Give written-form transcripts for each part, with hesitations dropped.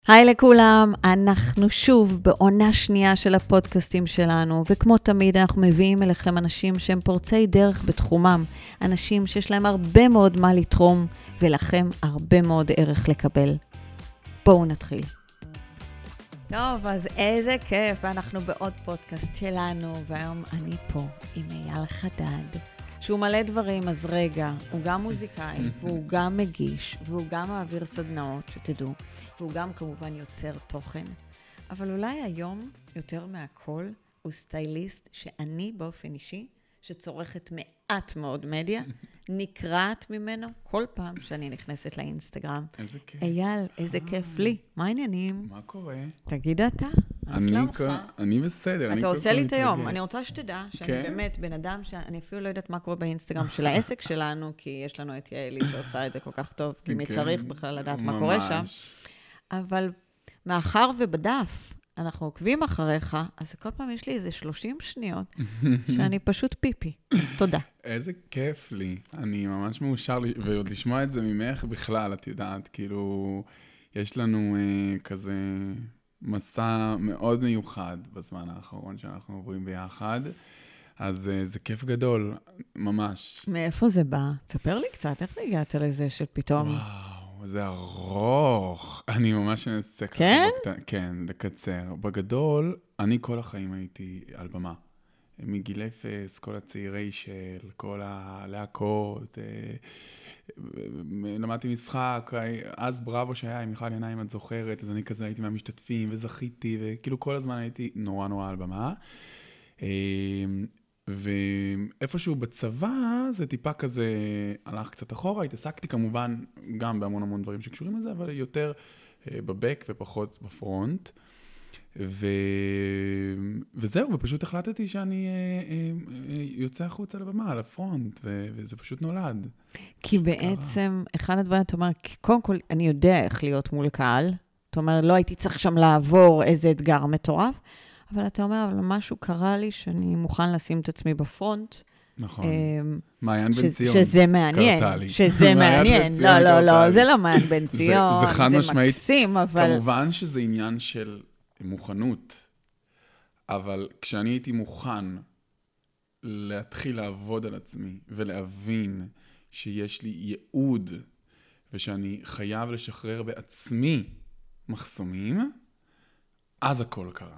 היי לכולם, אנחנו שוב בעונה שנייה של הפודקאסטים שלנו, וכמו תמיד אנחנו מביאים אליכם אנשים שהם פורצי דרך בתחומם, אנשים שיש להם הרבה מאוד מה לתרום, ולכם הרבה מאוד ערך לקבל. בואו נתחיל. טוב, אז איזה כיף, אנחנו בעוד פודקאסט שלנו, והיום אני פה עם אייל חדד, שהוא מלא דברים, אז רגע, הוא גם מוזיקאי, והוא גם מגיש, והוא גם מעביר סדנאות, שתדעו, והוא גם כמובן יוצר תוכן. אבל אולי היום, יותר מהכל, הוא סטייליסט שאני באופן אישי, שצורכת מעט מאוד מדיה, נקראת ממנו כל פעם שאני נכנסת לאינסטגרם. איזה כיף. אייל, איזה כיף לי. מה העניינים? מה קורה? תגיד אתה. אני בסדר. אתה עושה לי את היום. אני רוצה שתדע שאני באמת בן אדם שאני אפילו לא יודעת מה קורה באינסטגרם של העסק שלנו, כי יש לנו את יעלי שעושה את זה כל כך טוב, כי מי צריך בכלל לדעת מה קורה שם. אבל מאחר ובדף אנחנו עוקבים אחריך, אז כל פעם יש לי איזה 30 שניות שאני פשוט פיפי. אז תודה. איזה כיף לי. אני ממש מאושר, ועוד לשמוע את זה ממך בכלל, את יודעת, כאילו, יש לנו כזה מסע מאוד מיוחד בזמן האחרון שאנחנו עוברים ביחד, אז זה כיף גדול, ממש. מאיפה זה בא? תספר לי קצת, איך הגעת לזה שפתאום... וואו, זה ארוך. אני ממש אנסה ככה. כן? כן, לקצר. בגדול, אני כל החיים הייתי על במה. מגיל אפס, כל הצעירי של, כל הלהקות, למדתי משחק, אז בראבו שהיה עם מיכל עיניים, את זוכרת, אז אני כזה הייתי מהמשתתפים וזכיתי, וכאילו כל הזמן הייתי נורא על במה. ואיפשהו בצבא זה טיפה כזה הלך קצת אחורה, התעסקתי כמובן גם בהמון דברים שקשורים לזה, אבל יותר בבק ופחות בפרונט. וזהו, ופשוט החלטתי שאני יוצא החוצה לבמה, על הפרונט, וזה פשוט נולד. כי בעצם, אחד הדברים, אתה אומר, קודם כל, אני יודע איך להיות מול קהל, אתה אומר, לא הייתי צריך שם לעבור איזה אתגר מטורף, אבל אתה אומר, אבל משהו קרה לי שאני מוכן לשים את עצמי בפרונט. נכון. מעיין בן ציון. שזה מעניין. שזה מעניין. לא, זה לא מעיין בן ציון. זה חד משמעית. מקסים, אבל... כמובן שזה עניין של מוכנות, אבל כשאני הייתי מוכן להתחיל לעבוד על עצמי ולהבין שיש לי ייעוד ושאני חייב לשחרר בעצמי מחסומים, אז הכל קרה.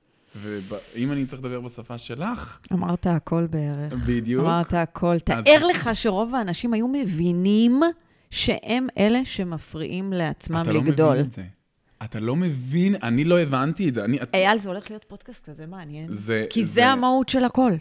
ואם אני צריך לדבר בשפה שלך... אמרת הכל בערך. בדיוק. אמרת הכל. תאר לך שרוב האנשים היו מבינים שהם אלה שמפריעים לעצמם לגדול. אתה לא מבין את זה. אתה לא מבין, אני לא הבנתי את זה. אייל, זה הולך להיות פודקאסט כזה, מעניין. כי זה המהות של הכל.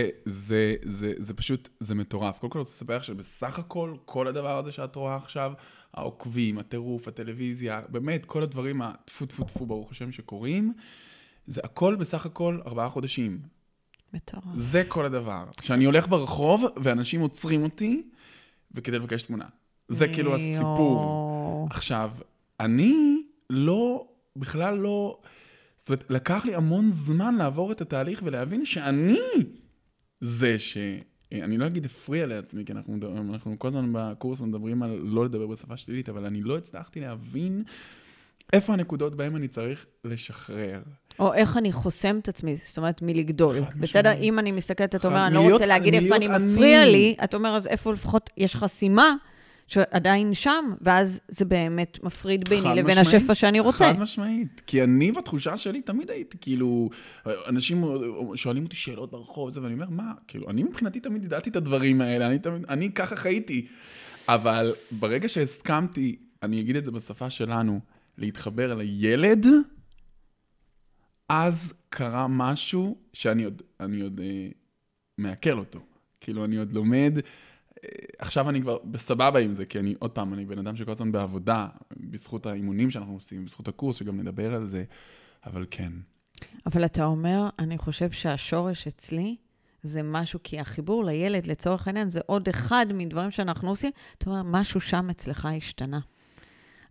זה פשוט, זה מטורף. קודם כל, אני רוצה לספר לך שבסך הכל, כל הדבר הזה שאת רואה עכשיו, העוקבים, הטירוף, הטלוויזיה, באמת, כל הדברים, טפו, ברוך השם שקורים, זה הכל בסך הכל 4 חודשים. מטורף. זה כל הדבר. שאני הולך ברחוב, ואנשים עוצרים אותי, וכדי לבקש תמונה. זה כאילו הסיפור. עכשיו, אני בכלל לא, זאת אומרת, לקח לי המון זמן לעבור את התהליך ולהבין שאני זה אני לא אגיד הפריע לעצמי, כי אנחנו כל הזמן בקורס מדברים על לא לדבר בשפה שלילית, אבל אני לא הצלחתי להבין איפה הנקודות בהן אני צריך לשחרר. או איך אני חוסם את עצמי, זאת אומרת, מלגדול. בסדר, אם אני מסתכלת, את אומרת, אני לא רוצה להגיד איפה אני מפריע לי, את אומרת, אז איפה לפחות יש חסימה, שעדיין שם, ואז זה באמת מפריד ביני לבין השפע שאני רוצה. חד משמעית. כי אני בתחושה שלי תמיד הייתי, כאילו, אנשים שואלים אותי שאלות ברחוב, ואני אומר, מה? כאילו, אני מבחינתי תמיד ידעתי את הדברים האלה, אני ככה חייתי. אבל ברגע שהסכמתי, אני אגיד את זה בשפה שלנו, להתחבר לילד, אז קרה משהו שאני עוד מעכל אותו. כאילו, אני עוד לומד, עכשיו אני כבר בסבבה עם זה, כי עוד פעם, אני בן אדם שכל הזמן בעבודה, בזכות האימונים שאנחנו עושים, בזכות הקורס, שגם נדבר על זה, אבל כן. אבל אתה אומר, אני חושב שהשורש אצלי, זה משהו, כי החיבור לילד, לצורך העניין, זה עוד אחד מדברים שאנחנו עושים, אתה אומר, משהו שם אצלך השתנה.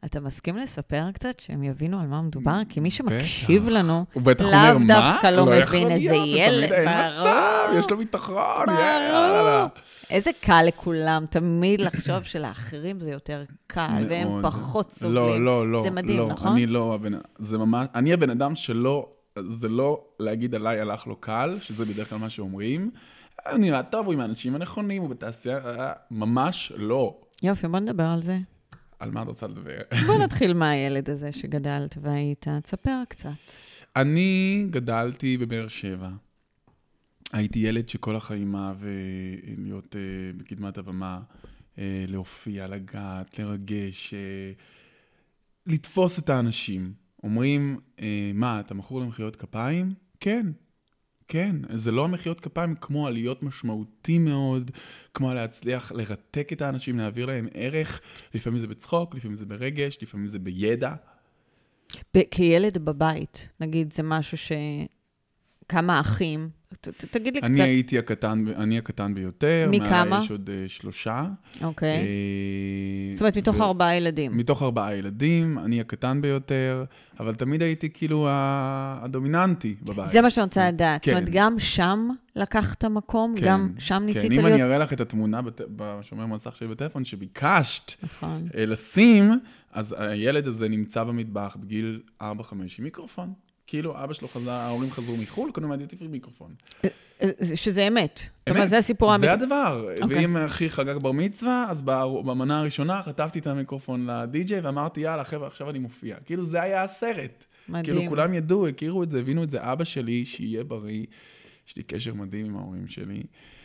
אתה מסכים לספר קצת שהם יבינו על מה מדובר? כי מי שמקשיב בטח. לנו, הוא בטח לאו אומר, מה? דווקא לא יכול מבין איזה להיות, ילד, אין מצב, יש לו ביטחון, יאללה. איזה קל לכולם, תמיד לחשוב שלאחרים זה יותר קל, והם פחות סובלים. לא, זה מדהים, לא, נכון? אני לא, זה ממש, אני הבן אדם שלא, זה לא להגיד עליי הלך לו קל, שזה בדרך כלל מה שאומרים, הוא נראה טוב, הוא עם האנשים הנכונים, הוא בתעשייה, ממש לא. יופי, בוא נדבר על זה. על מה את רוצה לדבר? בוא נתחיל מהילד הזה שגדלת והיית, תספר קצת. אני גדלתי בבאר שבע. הייתי ילד שכל החיים אהב להיות בקדמת הבמה, להופיע, לגעת, לרגש, לתפוס את האנשים. אומרים, מה, אתה מכור למחיאות כפיים? כן. כן, זה לא המחיאות כפיים כמו עליות משמעותי מאוד, כמו להצליח לרתק את האנשים, להעביר להם ערך, לפעמים זה בצחוק, לפעמים זה ברגש, לפעמים זה בידע. כילד בבית, נגיד, זה משהו כמה אחים, תגיד לי קצת. אני הקטן ביותר. מכמה? יש עוד 3. אוקיי. זאת אומרת, מתוך 4 ילדים. מתוך 4 ילדים, אני הקטן ביותר, אבל תמיד הייתי כאילו הדומיננטי בבית. זה מה שאני רוצה לדעת. זאת אומרת, גם שם לקחת מקום, גם שם ניסית להיות... כן, אם אני אראה לך את התמונה בשומר מסך שלי בטלפון, שביקשת לשים, אז הילד הזה נמצא במטבח בגיל 4-5 עם מיקרופון. כאילו, אבא שלו חזר, ההורים חזרו מחול, קנו מהדיוטי מיקרופון. שזה אמת. זאת אומרת, זה הסיפור האמת. זה הדבר. ואם אחי חגג בר מצווה, אז במנה הראשונה חטפתי את המיקרופון לדי-ג'יי, ואמרתי, יאללה, חבר'ה, עכשיו אני מופיע. כאילו, זה היה הסרט. מדהים. כאילו, כולם ידעו, הכירו את זה, הבינו את זה. אבא שלי, שיהיה בריא, יש לי קשר מדהים עם ההורים שלי,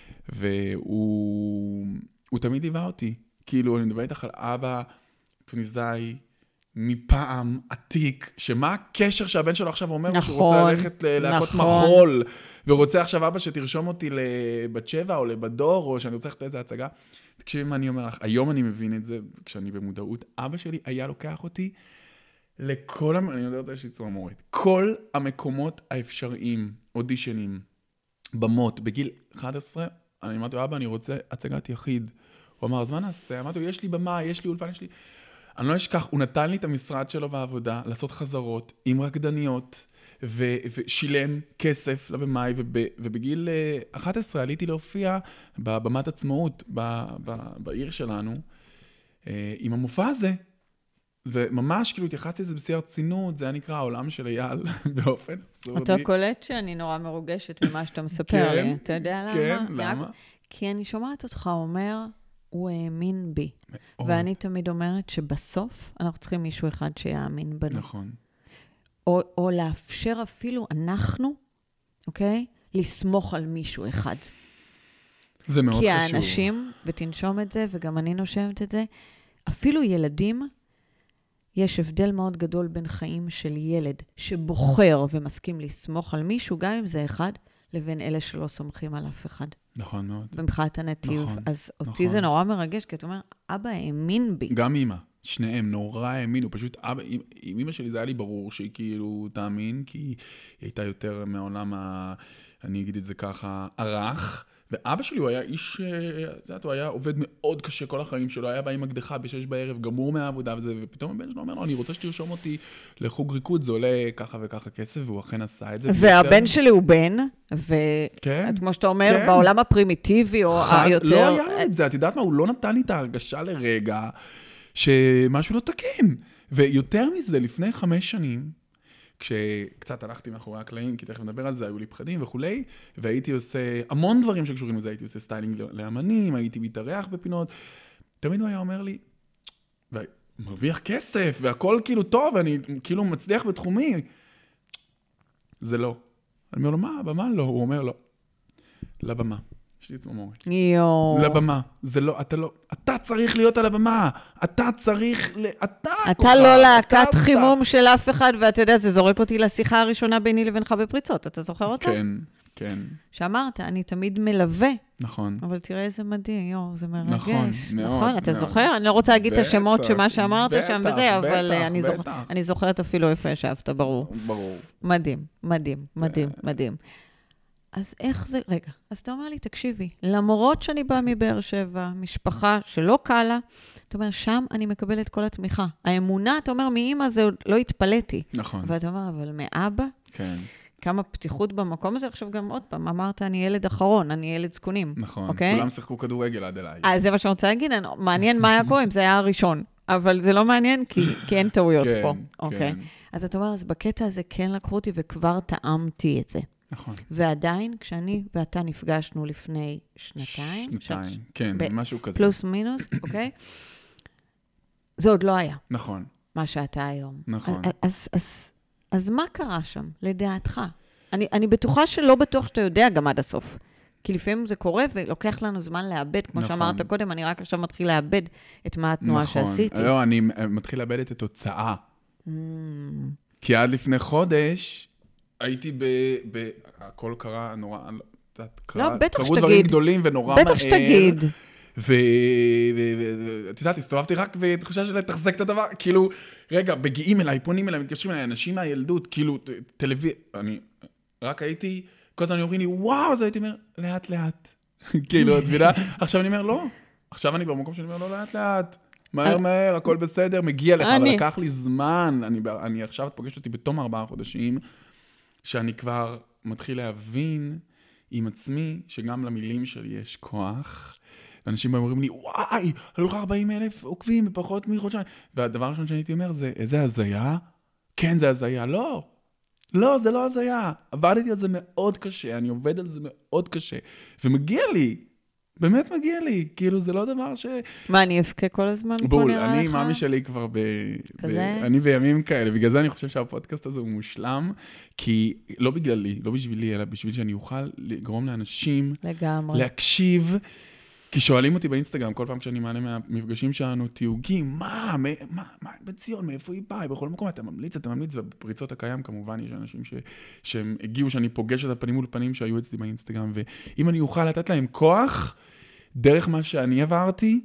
והוא תמיד היווה אותי. כאילו, אני מדבר איתך על אבא טוניסאי, מפעם עתיק, שמה הקשר שהבן שלו עכשיו אומר שהוא רוצה ללכת להקות מחול, ורוצה עכשיו אבא שתרשום אותי לבת שבע או לבדור, או שאני רוצה ללכת לאיזה הצגה. תקשיבי מה אני אומר לך, היום אני מבין את זה, כשאני במודעות, אבא שלי היה לוקח אותי לכל, אני יודע אותה שיש לי צמרמורת, כל המקומות האפשריים, אודישנים, במות, בגיל 11, אני אמרתי לו, אבא, אני רוצה הצגת יחיד. הוא אמר, אז מה נעשה? אמרתי לו, יש לי במה, יש לי אולפן, יש לי... אני לא אשכח, הוא נתן לי את המשרד שלו בעבודה, לעשות חזרות עם רקדניות, ושילם כסף לבמאי, ובגיל 11 עליתי להופיע בבמת עצמאות בעיר שלנו, עם המופע הזה, וממש כאילו התייחסתי לזה בשיא הרצינות, זה היה נקרא העולם של אייל, באופן אבסורדי. אתה קולט שאני נורא מרוגשת ממה שאתה מספר לי, אתה יודע למה? כן, למה? כי אני שומעת אותך אומר, הוא האמין בי. ואני תמיד אומרת שבסוף אנחנו צריכים מישהו אחד שיאמין בנו. נכון. או לאפשר אפילו אנחנו, אוקיי? לסמוך על מישהו אחד. זה מאוד חשוב. כי האנשים, ותנשום את זה, וגם אני נושמת את זה, אפילו ילדים, יש הבדל מאוד גדול בין חיים של ילד שבוחר ומסכים לסמוך על מישהו, גם אם זה אחד, לבין אלה שלא סומכים על אף אחד. נכון מאוד. במחאת הנתיב. נכון, אז אותי זה נורא מרגש, כי אתה אומר, אבא האמין בי. גם אמא, שניהם נורא האמינו. פשוט אבא, עם אמא שלי זה היה לי ברור שהיא כאילו תאמין, כי היא הייתה יותר מעולם, אני אגיד את זה ככה, ערך. ואבא שלי הוא היה איש, הוא היה עובד מאוד קשה כל החיים שלו, היה בא עם מקדחה ב6 בערב, גמור מהעבודה וזה, ופתאום הבן שלו אומר לו, אני רוצה שתרשום אותי לחוג ריקוד, זה עולה ככה וככה כסף, והוא אכן עשה את זה. והבן שלי הוא בן, וכמו שאתה אומר, בעולם הפרימיטיבי או היותר... לא היה את זה, את יודעת מה, הוא לא נתן לי את ההרגשה לרגע שמשהו לא תקין. ויותר מזה, לפני 5 שנים, כשקצת הלכתי מאחורי הקלעים, כי תכף נדבר על זה, היו לי פחדים וכולי, והייתי עושה המון דברים שקשורים לזה, הייתי עושה סטיילינג לאמנים, הייתי מתארח בפינות, תמיד הוא היה אומר לי, מרוויח כסף, והכל כאילו טוב, ואני כאילו מצליח בתחומי. זה לא. אני אומר לו, מה? במה לא? הוא אומר לו, לבמה. יש לי צמרמורת. לבמה. זה לא, אתה לא, אתה צריך להיות על הבמה. אתה צריך, אתה לא להקת חימום של אף אחד, ואתה יודע, זה זורק אותי לשיחה הראשונה ביני לבינך בפריצות. אתה זוכר אותה? כן, כן. שאמרת, אני תמיד מלווה. נכון. אבל תראה איזה מדהים, זה מרגש. נכון, מאוד. נכון, אתה זוכר? אני לא רוצה להגיד את השמות שמה שאמרת שם וזה, אבל אני זוכרת אפילו איפה ישבת, ברור. ברור. מדהים, מדהים, מדהים, מדהים. אז איך זה, רגע, אז אתה אומר לי, תקשיבי, למרות שאני באה מבאר שבע, משפחה שלא קלה, אתה אומר, שם אני מקבל את כל התמיכה. האמונה, אתה אומר, מאמא זה לא התפלאתי. נכון. ואתה אומר, אבל מאבא? כן. כמה פתיחות במקום הזה, עכשיו גם עוד פעם, אמרת, אני ילד אחרון, אני ילד זקונים. נכון, אוקיי? כולם שיחקו כדורגל עד אליי. אז זה מה שאני רוצה להגיד, מעניין מה היה קורה אם זה היה הראשון. אבל זה לא מעניין, כי אין טעויות פה. אוקיי? אז אתה אומר, אז בקטע הזה כן לקחו אותי וכבר טעמתי את זה. נכון. ועדיין, כשאני ואתה נפגשנו לפני שנתיים, כן, משהו כזה. פלוס מינוס, אוקיי? זה עוד לא היה. נכון. מה שאתה היום. נכון. אז מה קרה שם, לדעתך? אני בטוחה שלא בטוח שאתה יודע גם עד הסוף. כי לפעמים זה קורה ולוקח לנו זמן לאבד, כמו שאמרת קודם, אני רק עכשיו מתחיל לאבד את מה התנועה שעשיתי. נכון. לא, אני מתחיל לאבד את התוצאה. כי עד לפני חודש הייתי הכל קרה נורא, קרו דברים גדולים ונורא מהר. בטח שתגיד. ואת יודעת, הסתובבתי רק בתחושה של לתחזק את הדבר, כאילו, רגע, מגיעים אליי, פונים אליי, מתקשרים אליי, אנשים מהילדות, כאילו, אני רק הייתי, כל הזמן אומרים לי, וואו, אז הייתי אומר, לאט לאט. כאילו, את מבינה? עכשיו אני אומר, לא. עכשיו אני במקום שאני אומר, לא, לאט לאט. מהר, הכל בסדר, מגיע לך, אבל לקח לי זמן. אני עכשיו, את פוגשת אותי בתום 4 חודשים, שאני כבר מתחיל להבין עם עצמי, שגם למילים שלי יש כוח, ואנשים אומרים לי, וואי, עלו לך 40,000 עוקבים בפחות מחודשיים. והדבר הראשון שאני הייתי אומר זה, איזה הזיה? כן, זה הזיה. לא, זה לא הזיה. עבדתי על זה מאוד קשה, אני עובד על זה מאוד קשה. ומגיע לי, באמת מגיע לי. כאילו, זה לא דבר ש... מה, אני אבכה כל הזמן פה בול, נראה לך? אני, מאמי שלי כבר כזה? אני בימים כאלה. בגלל זה אני חושב שהפודקאסט הזה הוא מושלם, כי לא בגללי, לא בשבילי, אלא בשביל שאני אוכל לגרום לאנשים... לגמרי. להקשיב... כי שואלים אותי באינסטגרם, כל פעם כשאני מעלה מהמפגשים שלנו, תיוגים, מה, בציון, מאיפה היא באה? בכל מקום אתה ממליץ, ובפריצות הקיים כמובן יש אנשים שהם הגיעו, שאני פוגש את הפנים מול פנים שהיו אצלי באינסטגרם, ואם אני אוכל לתת להם כוח, דרך מה שאני עברתי,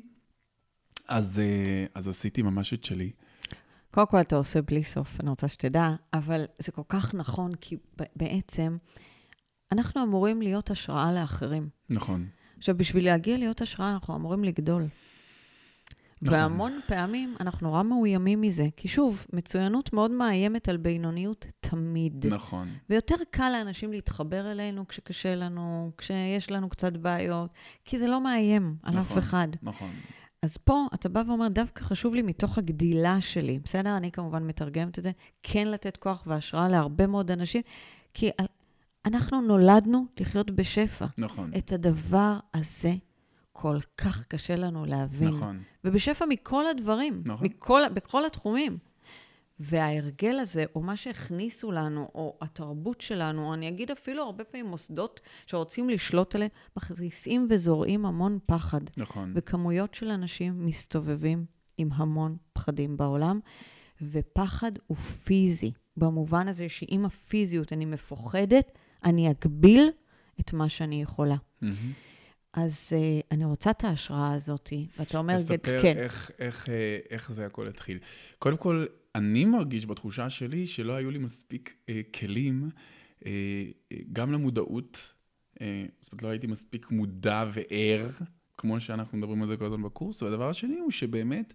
אז עשיתי ממש את שלי. קודם כל אתה עושה בלי סוף, אני רוצה שתדע, אבל זה כל כך נכון, כי בעצם אנחנו אמורים להיות השראה לאחרים. נכון. עכשיו, בשביל להגיע להיות השראה, אנחנו אמורים לגדול. נכון. והמון פעמים אנחנו נורא מאוימים מזה, כי שוב, מצוינות מאוד מאיימת על בינוניות תמיד. נכון. ויותר קל לאנשים להתחבר אלינו כשקשה לנו, כשיש לנו קצת בעיות, כי זה לא מאיים על אף אחד. נכון. אז פה אתה בא ואומר, דווקא חשוב לי מתוך הגדילה שלי, בסדר? אני כמובן מתרגמת את זה, כן לתת כוח והשראה להרבה מאוד אנשים, כי אנחנו נולדנו לחיות בשפע. נכון. את הדבר הזה כל כך קשה לנו להבין. נכון. ובשפע מכל הדברים, נכון. בכל התחומים. וההרגל הזה, או מה שהכניסו לנו, או התרבות שלנו, או אני אגיד אפילו הרבה פעמים מוסדות שרוצים לשלוט עליהם, מכניסים וזורעים המון פחד. נכון. וכמויות של אנשים מסתובבים עם המון פחדים בעולם, ופחד הוא פיזי. במובן הזה שאם הפיזיות אני מפוחדת, אני אגביל את מה שאני יכולה. אז אני רוצה את ההשראה הזאת, ואתה אומר, כן. איך זה הכל התחיל. קודם כל, אני מרגיש בתחושה שלי שלא היו לי מספיק כלים, גם למודעות, זאת אומרת, לא הייתי מספיק מודע וער, כמו שאנחנו מדברים על זה כל הזמן בקורס, והדבר השני הוא שבאמת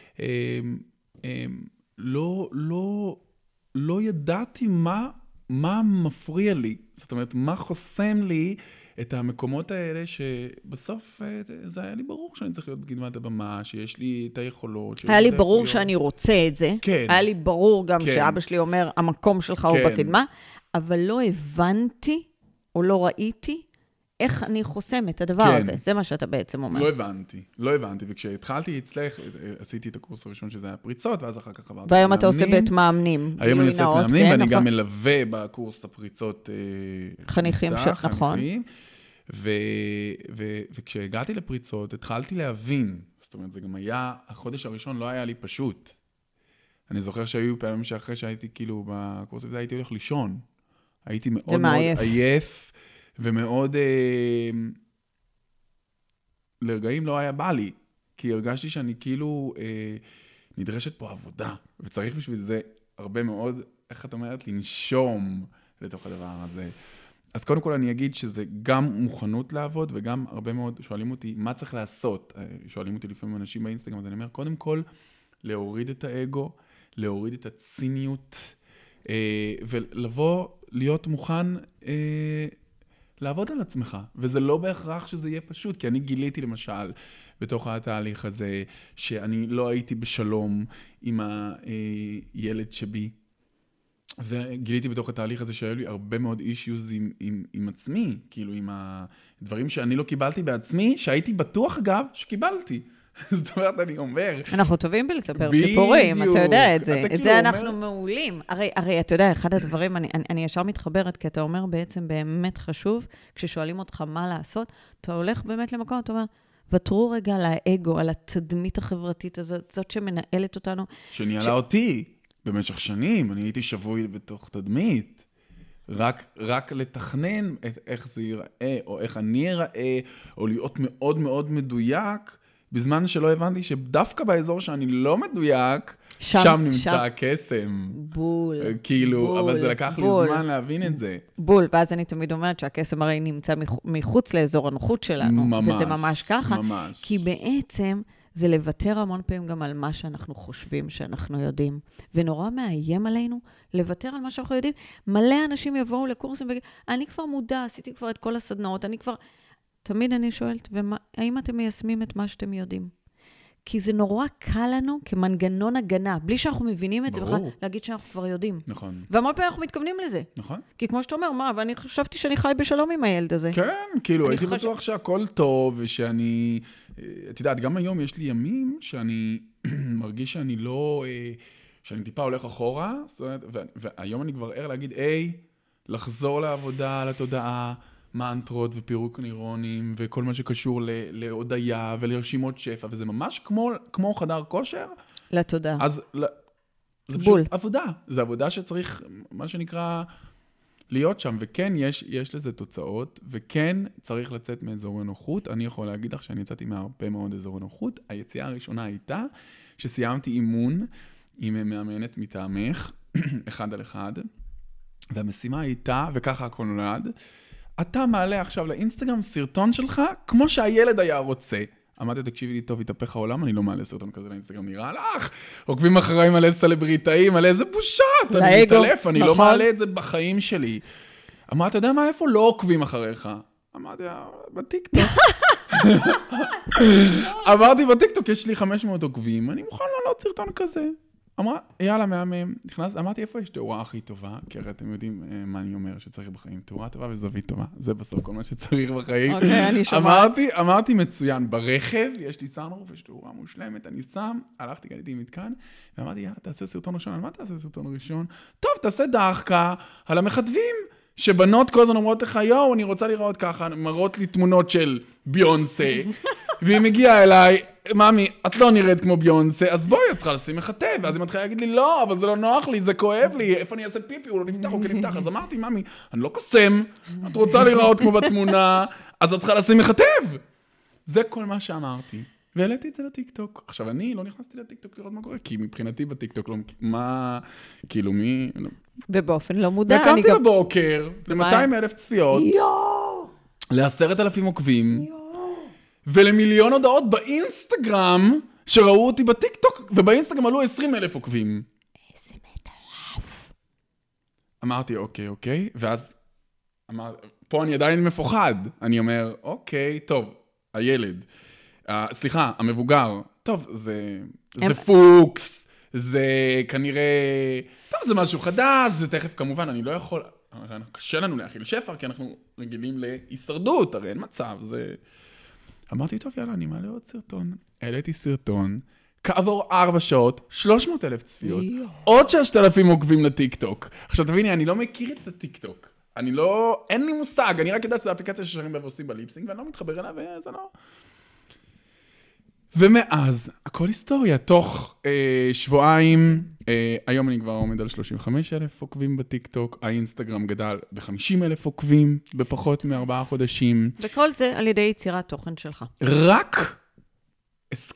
לא ידעתי מה מפריע לי, זאת אומרת, מה חוסם לי את המקומות האלה שבסוף זה היה לי ברור שאני צריך להיות בקדמת הבמה, שיש לי את היכולות. היה לי ברור שאני רוצה את זה. כן. היה לי ברור גם שאבא שלי אומר, המקום שלך הוא בקדמה, אבל לא הבנתי או לא ראיתי איך אני חוסם את הדבר הזה. זה מה שאתה בעצם אומר. לא הבנתי. וכשהתחלתי אצלך, עשיתי את הקורס הראשון שזה היה פריצות, ואז אחר כך עברתי מאמנים. והיום אתה עושה בית מאמנים. היום אני עושה בית מאמנים, ואני גם מלווה בקורס הפריצות חניכים, נכון. וכשהגעתי לפריצות, התחלתי להבין, זאת אומרת, זה גם היה, החודש הראשון לא היה לי פשוט. אני זוכר שהיו פעמים שאחרי שהייתי כאילו בקורס הזה, הייתי הולך לישון. הייתי מאוד מאוד עייף, ומאוד, לרגעים לא היה בא לי, כי הרגשתי שאני כאילו נדרשת פה עבודה, וצריך בשביל זה הרבה מאוד, איך את אומרת, לנשום לתוך הדבר הזה. אז קודם כל אני אגיד שזה גם מוכנות לעבוד, וגם הרבה מאוד שואלים אותי, מה צריך לעשות? שואלים אותי לפעמים אנשים באינסטגרם, אז אני אומר, קודם כל, להוריד את האגו, להוריד את הציניות, ולבוא, להיות מוכן לעבוד על עצמך. וזה לא בהכרח שזה יהיה פשוט, כי אני גיליתי למשל, בתוך התהליך הזה, שאני לא הייתי בשלום עם הילד שבי, וגיליתי בתוך התהליך הזה שהיו לי הרבה מאוד אישיוז עם עצמי, כאילו עם הדברים שאני לא קיבלתי בעצמי, שהייתי בטוח אגב שקיבלתי. זאת אומרת, אני אומר... אנחנו טובים בלספר סיפורים, אתה יודע את זה. את זה אנחנו אומר... מעולים. הרי אתה יודע, אחד הדברים, אני ישר מתחברת, כי אתה אומר בעצם באמת חשוב, כששואלים אותך מה לעשות, אתה הולך באמת למקום, אתה אומר, ותרו רגע על האגו, על התדמית החברתית הזאת, זאת שמנהלת אותנו. שניהלה אותי. במשך שנים, אני הייתי שבוי בתוך תדמית. רק לתכנן איך זה ייראה, או איך אני אראה, או להיות מאוד מאוד מדויק, בזמן שלא הבנתי שדווקא באזור שאני לא מדויק, שם נמצא הקסם. בול. כאילו, בול, אבל זה לקח בול. לי זמן להבין את זה. בול, ואז אני תמיד אומרת שהקסם הרי נמצא מחוץ לאזור הנוחות שלנו. ממש. וזה ממש ככה. ממש. כי בעצם... זה לוותר המון פעמים גם על מה שאנחנו חושבים שאנחנו יודעים. ונורא מאיים עלינו לוותר על מה שאנחנו יודעים. מלא אנשים יבואו לקורסים ויגידו, אני כבר מודע, עשיתי כבר את כל הסדנאות, אני כבר... תמיד אני שואלת, האם אתם מיישמים את מה שאתם יודעים? כי זה נורא קל לנו כמנגנון הגנה, בלי שאנחנו מבינים את זה, בכלל להגיד שאנחנו כבר יודעים. נכון. והמון פעמים אנחנו מתכוונים לזה. נכון. כי כמו שאתה אומר, מה, ואני חשבתי שאני חי בשלום עם הילד הזה. כן, כאילו, הייתי בטוח שהכל טוב, ושאני... את יודעת, גם היום יש לי ימים שאני מרגיש שאני לא... שאני טיפה הולך אחורה, והיום אני כבר ער להגיד, לחזור לעבודה, לתודעה, מנטרות ופירוק נירונים, וכל מה שקשור להודעה ולרשימות שפע, וזה ממש כמו חדר כושר. לתודעה. אז זה פשוט עבודה. זה עבודה שצריך, מה שנקרא, להיות שם. וכן, יש לזה תוצאות, וכן צריך לצאת מאזור הנוחות. אני יכול להגיד לך שאני יצאתי מהרבה מאוד אזור הנוחות. היציאה הראשונה הייתה שסיימתי אימון עם מאמנת מטעמך, 1 על 1, והמשימה הייתה, וככה הכל נולד, אתה מעלה עכשיו לאינסטגרם סרטון שלך, כמו שהילד היה רוצה. אמרתי, תקשיבי לי טוב, התהפך העולם, אני לא מעלה סרטון כזה לאינסטגרם, נראה לך? עוקבים אחריי מלא סלבריטאים, מלא איזה בושה, אני מתעלף, אני לא מעלה את זה בחיים שלי. אמרתי, אתה יודע מה, איפה לא עוקבים אחריך? אמרתי, בטיקטוק. אמרתי, בטיקטוק יש לי 500 עוקבים, אני מוכן לעלות סרטון כזה. אמרה, יאללה, מהמם, נכנס, אמרתי, איפה יש תאורה הכי טובה? כי הרי אתם יודעים מה אני אומר, שצריך בחיים תאורה טובה וזווית טובה. זה בסוף כל מה שצריך בחיים. אוקיי, אני שומעת. אמרתי מצוין, ברכב, יש לי סאנרוף, יש תאורה מושלמת, אני שם, הלכתי, קניתי עם מתקן, ואמרתי, יאללה, תעשה סרטון ראשון, על מה תעשה סרטון ראשון? טוב, תעשה דחקה על המכתבים, שבנות כל הזמן אומרות לך, יואו, אני רוצה לראות ככה, מראות לי תמונות של ביונסה, והיא מגיעה אליי, מאמי, את לא נראית כמו ביונסה, אז בואי, את צריכה לשים מחטב, ואז היא מתחילה להגיד לי, לא, אבל זה לא נוח לי, זה כואב לי, איפה אני אעשה פיפי, הוא לא נפתח, הוא כן נפתח, אז אמרתי, מאמי, אני לא קוסם, את רוצה לראות כמו בתמונה, אז את צריכה לשים מחטב. זה כל מה שאמרתי, והעליתי את זה לטיקטוק. עכשיו, אני לא נכנסתי לטיקטוק לראות מה קורה, כי מבחינתי בטיקטוק, לא, מה, כאילו, מי... ובאופן לא מודע, אני גם... בבוקר, ל-200,000 צפיות, ל10,000 עוקבים, ולמיליון הודעות באינסטגרם, שראו אותי בטיקטוק, ובאינסטגרם עלו 20,000 עוקבים. איזה מטורף. אמרתי, אוקיי, ואז, פה אני עדיין מפוחד. אני אומר, אוקיי, טוב, הילד, סליחה, המבוגר, טוב, זה פוקס, זה כנראה, טוב, זה משהו חדש, זה תכף כמובן, אני לא יכול, קשה לנו להכיל שפע, כי אנחנו רגילים להישרדות, הרי אין מצב, זה... אמרתי, טוב, יאללה, אני מעלה עוד סרטון. העליתי סרטון, כעבור 4 שעות, 300,000 צפיות, עוד 6,000 עוקבים לטיקטוק. עכשיו, תביני, אני לא מכיר את הטיקטוק. אין לי מושג, אני רק יודע שזו אפליקציה ששרים ועושים בליפסינג, ואני לא מתחבר אליה, וזה לא... ומאז, הכל היסטוריה, תוך שבועיים, היום אני כבר עומד על 35,000 עוקבים בטיקטוק, האינסטגרם גדל ב50,000 עוקבים בפחות מ4 חודשים. וכל זה על ידי יצירת תוכן שלך. רק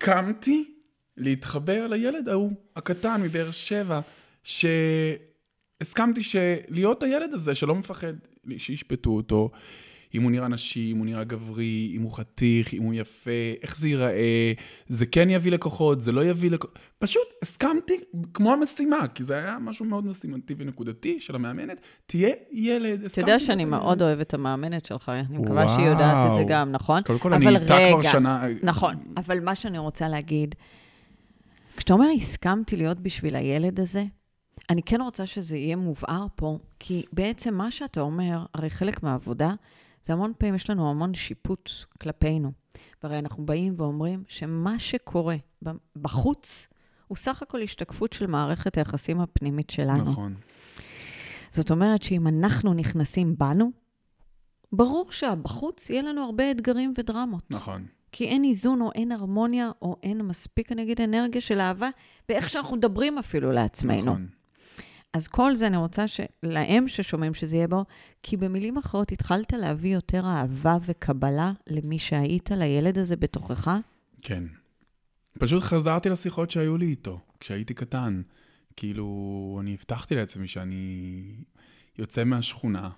הסכמתי להתחבר לילד ההוא, הקטן מבאר שבע, הסכמתי להיות הילד הזה שלא מפחד שישפטו אותו, אם הוא נראה נשי, אם הוא נראה גברי, אם הוא חתיך, אם הוא יפה, איך זה ייראה, זה כן יביא לקוחות, זה לא יביא לקוחות. פשוט הסכמתי כמו המשימה, כי זה היה משהו מאוד משימתי ונקודתי של המאמנת, תהיה ילד. אתה יודע שאני מאוד אוהבת את המאמנת שלך, אני מקווה שהיא יודעת את זה גם, נכון? קודם כל אני איתה כבר שנה. נכון, אבל מה שאני רוצה להגיד, כשאתה אומר, הסכמתי להיות בשביל הילד הזה, אני כן רוצה שזה יהיה מובהר פה, כי בעצם מה שאתה אומר, הרי חלק מהעבודה, זה המון פעמים יש לנו המון שיפוט כלפינו. והרי אנחנו באים ואומרים שמה שקורה בחוץ, הוא סך הכל השתקפות של מערכת היחסים הפנימית שלנו. נכון. זאת אומרת שאם אנחנו נכנסים בנו, ברור שבחוץ יהיה לנו הרבה אתגרים ודרמות. נכון. כי אין איזון או אין הרמוניה או אין מספיק, אני אגיד, אנרגיה של אהבה, באיך שאנחנו מדברים אפילו לעצמנו. נכון. אז כל זה אני רוצה להם ששומעים שזה יהיה בו, כי במילים אחרות התחלת להביא יותר אהבה וקבלה למי שהיית, לילד הזה בתוכך? כן. פשוט חזרתי לשיחות שהיו לי איתו, כשהייתי קטן. כאילו, אני הבטחתי לעצמי שאני יוצא מהשכונה,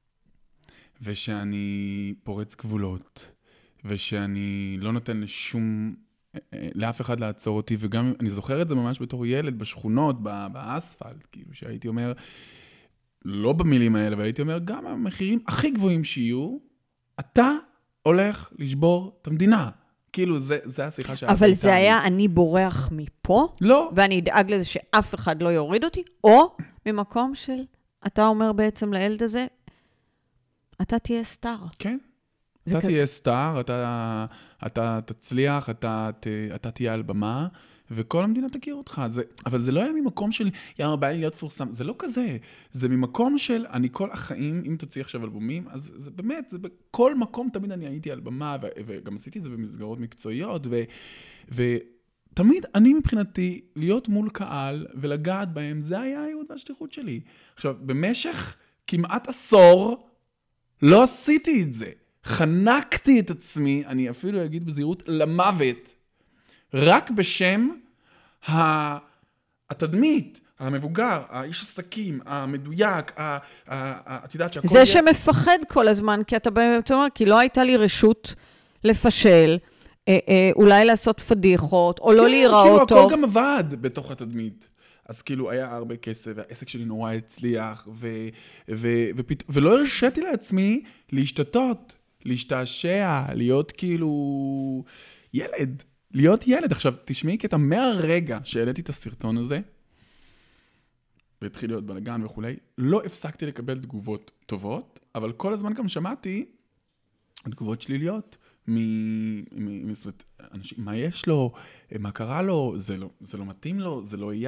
ושאני פורץ גבולות, ושאני לא נותן לאף אחד לעצור אותי, וגם אני זוכר את זה ממש בתור ילד, בשכונות, באספלט, כאילו שהייתי אומר, לא במילים האלה, והייתי אומר, גם המחירים הכי גבוהים שיהיו, אתה הולך לשבור את המדינה. כאילו, זה השיחה שהייתה. אבל זה היה, אני בורח מפה, לא. ואני אדאג לזה שאף אחד לא יוריד אותי, או ממקום של, אתה אומר בעצם לילד הזה, אתה תהיה סטאר. כן. אתה תהיה סטאר, אתה תצליח, אתה תהיה על במה, וכל המדינה תכיר אותך. אבל זה לא היה ממקום של, בא לי להיות פורסם, זה לא כזה. זה ממקום של, אני כל החיים, אם תוציא עכשיו אלבומים, אז זה באמת, זה בכל מקום תמיד אני הייתי על במה, וגם עשיתי את זה במסגרות מקצועיות, ותמיד אני מבחינתי, להיות מול קהל ולגעת בהם, זה היה הייעוד והשליחות שלי. עכשיו, במשך כמעט עשור, לא עשיתי את זה. חנקתי את עצמי, אני אפילו אגיד בזהירות, למוות, רק בשם התדמית, המבוגר, האיש עסקים, המדויק, את יודעת שהכל... זה שמפחד כל הזמן, כי אתה באמת אומר, כי לא הייתה לי רשות לפשל, אולי לעשות פדיחות, או לא להיראות טוב. כאילו הכל גם עבד בתוך התדמית. אז כאילו היה הרבה כסף, והעסק שלי נורא הצליח, ולא הרשיתי לעצמי להשתתות, להשתעשע, להיות כאילו ילד, להיות ילד. עכשיו, תשמעי קטע, מהרגע שהעליתי את הסרטון הזה, והתחיל להיות בלגן וכולי, לא הפסקתי לקבל תגובות טובות, אבל כל הזמן גם שמעתי תגובות שליליות, אנשים, מה יש לו, מה קרה לו, זה לא מתאים לו, זה לא יהיה,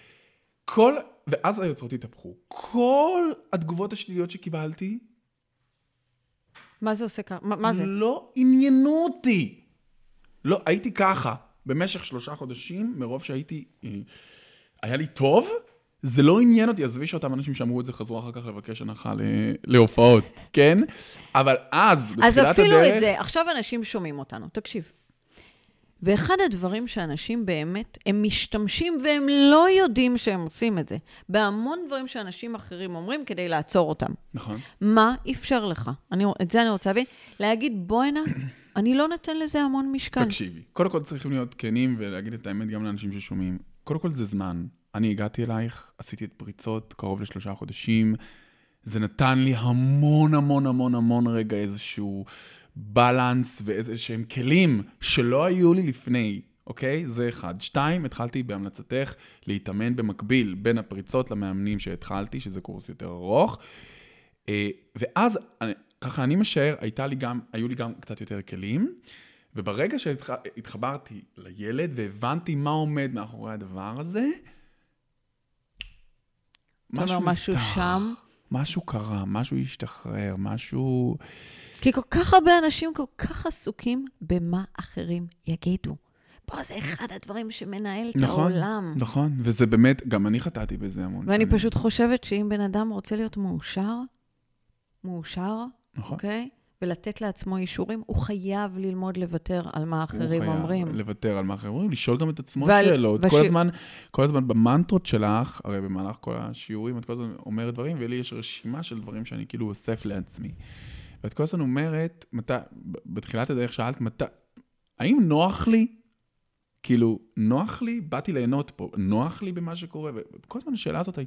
ואז היוצרות התהפכו. כל התגובות השליליות שקיבלתי, מה זה עושה ככה? מה זה? לא עניינו אותי. לא, הייתי ככה. במשך 3 חודשים, מרוב שהייתי, היה לי טוב, זה לא עניין אותי. עזבי שאותם אנשים שאמרו את זה, חזרו אחר כך לבקש הנחה להופעות, כן? אבל אז, בתחילת הדרך... אז אפילו את זה, עכשיו אנשים שומעים אותנו, תקשיב. ואחד הדברים שאנשים באמת, הם משתמשים והם לא יודעים שהם עושים את זה. בהמון דברים שאנשים אחרים אומרים כדי לעצור אותם. נכון. מה אפשר לך? את זה אני רוצה להבין. להגיד, בואנה, אני לא נותן לזה המון משקל. תקשיבי. קודם כל צריכים להיות כנים ולהגיד את האמת גם לאנשים ששומעים. קודם כל זה זמן. אני הגעתי אלייך, עשיתי את פריצות קרוב ל3 חודשים. זה נתן לי המון המון המון המון רגע איזשהו בלנס ואיזשהם כלים שלא היו לי לפני, אוקיי? זה 1. 2, התחלתי בהמלצתך להתאמן במקביל בין הפריצות למאמנים שהתחלתי, שזה קורס יותר ארוך. ואז, ככה אני משער, היו לי גם קצת יותר כלים, וברגע שהתחברתי לילד והבנתי מה עומד מאחורי הדבר הזה, משהו שם. משהו קרה, משהו השתחרר, משהו... כי כל כך הרבה אנשים כל כך עסוקים במה אחרים יגידו. פה זה אחד הדברים שמנהל את העולם. נכון, וזה באמת, גם אני חטאתי בזה המון. ואני פשוט חושבת שאם בן אדם רוצה להיות מאושר, נכון. אוקיי? ולתת לעצמו אישורים, הוא חייב ללמוד לוותר על מה אחרים אומרים. הוא חייב לוותר על מה אחרים אומרים, לשאול גם את עצמו שאלות. כל הזמן במנטרות שלך, הרי במהלך כל השיעורים, את כל הזמן אומרת דברים, ולי יש רשימה של דברים שאני כאילו אוסף לעצמי. ואת כל הזמן אומרת, בתחילת הדרך שאלת, האם נוח לי? כאילו, נוח לי? באתי ליהנות פה. נוח לי במה שקורה? וכל הזמן השאלה הזאת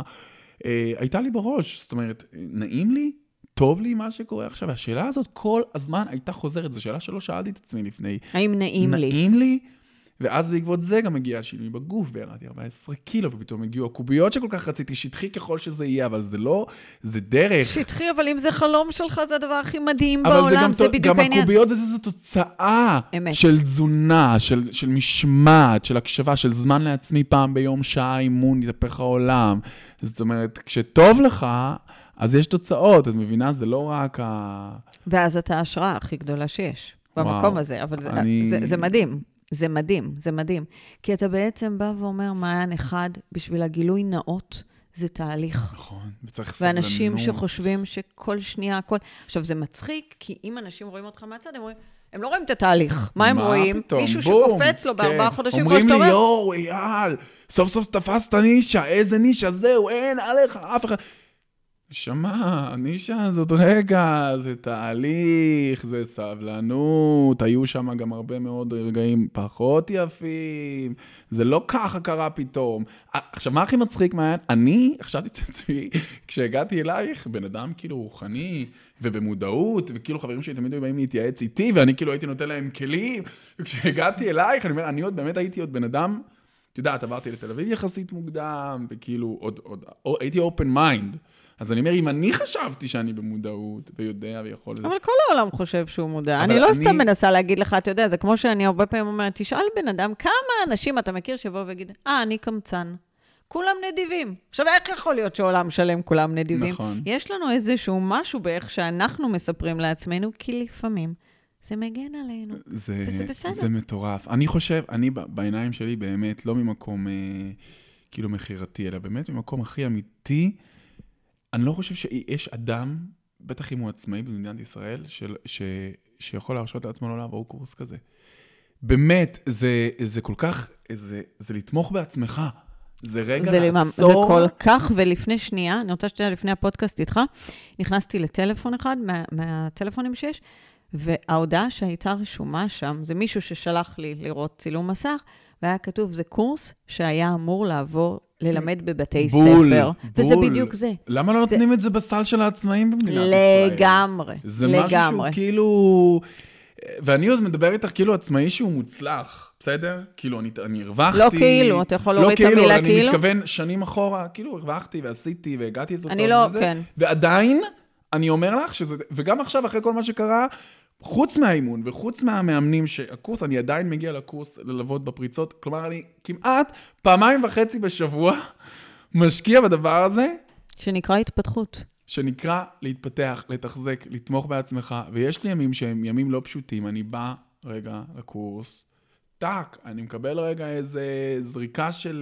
הייתה לי בראש. זאת אומרת, נעים לי? טוב לי מה שקורה עכשיו? והשאלה הזאת כל הזמן הייתה חוזרת. זו שאלה שלא שאלתי את עצמי לפני. האם נעים לי? נעים לי? ואז בעקבות זה גם הגיע השינוי בגוף, והרדתי 14 קילו, ופתאום הגיעו הקוביות שכל כך רציתי, שטחי ככל שזה יהיה, אבל זה לא, זה דרך. שטחי, אבל אם זה חלום שלך, זה הדבר הכי מדהים בעולם, זה בדיוק העניין. גם הקוביות זה תוצאה של תזונה, של משמעת, של הקשבה, של זמן לעצמי פעם ביום, שעה אימון, יתהפך העולם. זאת אומרת, כשטוב לך, אז יש תוצאות, את מבינה? זה לא רק ואז אתה ההשראה הכי גדולה שיש, במקום הזה, אבל זה מדהים. זה מדהים, זה מדהים. כי אתה בעצם בא ואומר, מעיין אחד, בשביל הגילוי נאות, זה תהליך. נכון, וצריך סבלנות. ואנשים שחושבים שכל שנייה, הכל... עכשיו, זה מצחיק, כי אם אנשים רואים אותך מהצד, הם לא רואים את התהליך. מה הם רואים? פתאום? מישהו שקופץ לו ב4 חודשים, כמו שאתה אומר. אומרים לי, יואו, אייל, סוף סוף תפסת נישה, איזה נישה, זהו, אין עליך, אף אחד... שמע, נישה הזאת רגע, זה תהליך, זה סבלנות, היו שם גם הרבה מאוד רגעים פחות יפים, זה לא ככה קרה פתאום. עכשיו, מה הכי מצחיק מעיין? אני חשבתי את עצמי, כשהגעתי אלייך, בן אדם כאילו רוחני ובמודעות, וכאילו חברים שלי תמיד באים להתייעץ איתי, ואני כאילו הייתי נותן להם כלים, וכשהגעתי אלייך, אני אומר, אני עוד באמת הייתי עוד בן אדם, אתה יודעת, עברתי לתל אביב יחסית מוקדם, וכאילו הייתי open mind. אז אני אומר, אם אני חשבתי שאני במודעות, ויודע ויכול... אבל כל העולם חושב שהוא מודע. אני לא סתם מנסה להגיד לך, אתה יודע, זה כמו שאני הרבה פעמים אומרת, תשאל בן אדם, כמה אנשים אתה מכיר שבוא ויגיד, אני קמצן. כולם נדיבים. עכשיו, איך יכול להיות שעולם שלם כולם נדיבים? נכון. יש לנו איזשהו משהו באיך שאנחנו מספרים לעצמנו, כי לפעמים זה מגן עלינו. וזה בסדר. זה מטורף. אני חושב, אני בעיניים שלי באמת, לא ממקום כאילו מחירתי, אלא באמת ממקום הכי אמיתי, אני לא חושב שיש אדם, בטח אם הוא עצמאי במדינת ישראל, שיכול להרשות לעצמו לא לעבור קורס כזה. באמת, זה כל כך, זה לתמוך בעצמך. זה רגע לעצור. זה כל כך, ולפני שנייה, אני רוצה שתהיה לפני הפודקאסט איתך, נכנסתי לטלפון אחד, מהטלפונים שיש, וההודעה שהייתה רשומה שם, זה מישהו ששלח לי לראות צילום מסך, והיה כתוב, זה קורס שהיה אמור לעבור ללמד בבתי ספר. וזה בדיוק זה. למה לא נותנים את זה בסל של העצמאים במדינת ישראל? לגמרי. זה משהו שהוא כאילו... ואני עוד מדבר איתך כאילו עצמאי שהוא מוצלח, בסדר? כאילו אני הרווחתי... לא כאילו, אתה יכול להוריד את המילה כאילו. אני מתכוון שנים אחורה, כאילו הרווחתי ועשיתי והגעתי לתוצאות אני לא, כן. ועדיין, אני אומר לך שזה... וגם עכשיו, אחרי כל מה שקרה, חוץ מהאימון וחוץ מהמאמנים שהקורס, אני עדיין מגיע לקורס ללוות בפריצות, כלומר, אני כמעט 2.5 בשבוע משקיע בדבר הזה. שנקרא התפתחות. שנקרא להתפתח, לתחזק, לתמוך בעצמך, ויש לי ימים שהם ימים לא פשוטים, אני בא רגע לקורס, טק, אני מקבל רגע איזה זריקה של...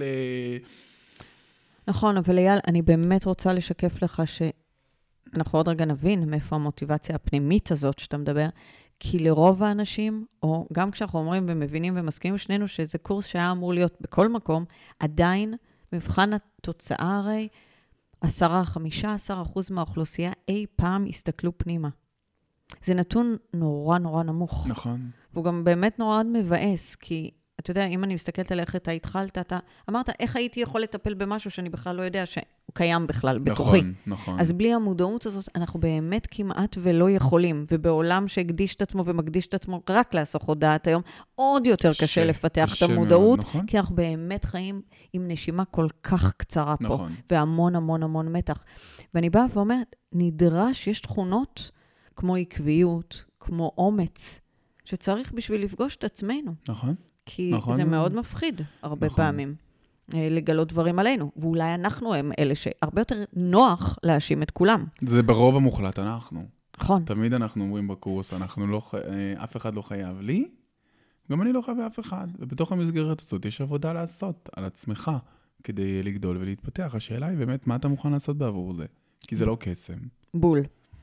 נכון, אבל אייל, אני באמת רוצה לשקף לך שאנחנו עוד רגע נבין מאיפה המוטיבציה הפנימית הזאת שאתה מדבר, כי לרוב האנשים, או גם כשאנחנו אומרים ומבינים ומסכימים שנינו שזה קורס שהיה אמור להיות בכל מקום, עדיין מבחן התוצאה הרי, 10-15% מהאוכלוסייה אי פעם הסתכלו פנימה. זה נתון נורא נורא נמוך. נכון. והוא גם באמת נורא מבאס, כי אתה יודע, אם אני מסתכלת עליך, אתה התחלת, אתה אמרת, איך הייתי יכול לטפל במשהו שאני בכלל לא יודע שהוא קיים בכלל בתוכי. נכון, נכון. אז בלי המודעות הזאת, אנחנו באמת כמעט ולא יכולים, ובעולם שהקדיש את עצמו ומקדיש את עצמו רק להסוך הודעת היום, עוד יותר קשה לפתח את המודעות, נכון? כי אנחנו באמת חיים עם נשימה כל כך קצרה פה, נכון. והמון המון המון מתח. ואני באה ואומרת, נדרש, יש תכונות כמו עקביות, כמו אומץ, שצריך בשביל לפגוש את עצמנו. נכון. כי נכון. זה מאוד מפחיד הרבה נכון. פעמים לגלות דברים עלינו, ואולי אנחנו הם אלה שהרבה יותר נוח להאשים את כולם. זה ברוב המוחלט אנחנו. נכון. תמיד אנחנו אומרים בקורס, אנחנו לא, אף אחד לא חייב לי, גם אני לא חייב לאף אחד. ובתוך המסגרת הזאת יש עבודה לעשות על עצמך, כדי לגדול ולהתפתח. השאלה היא באמת, מה אתה מוכן לעשות בעבור זה? כי זה לא קסם. בול.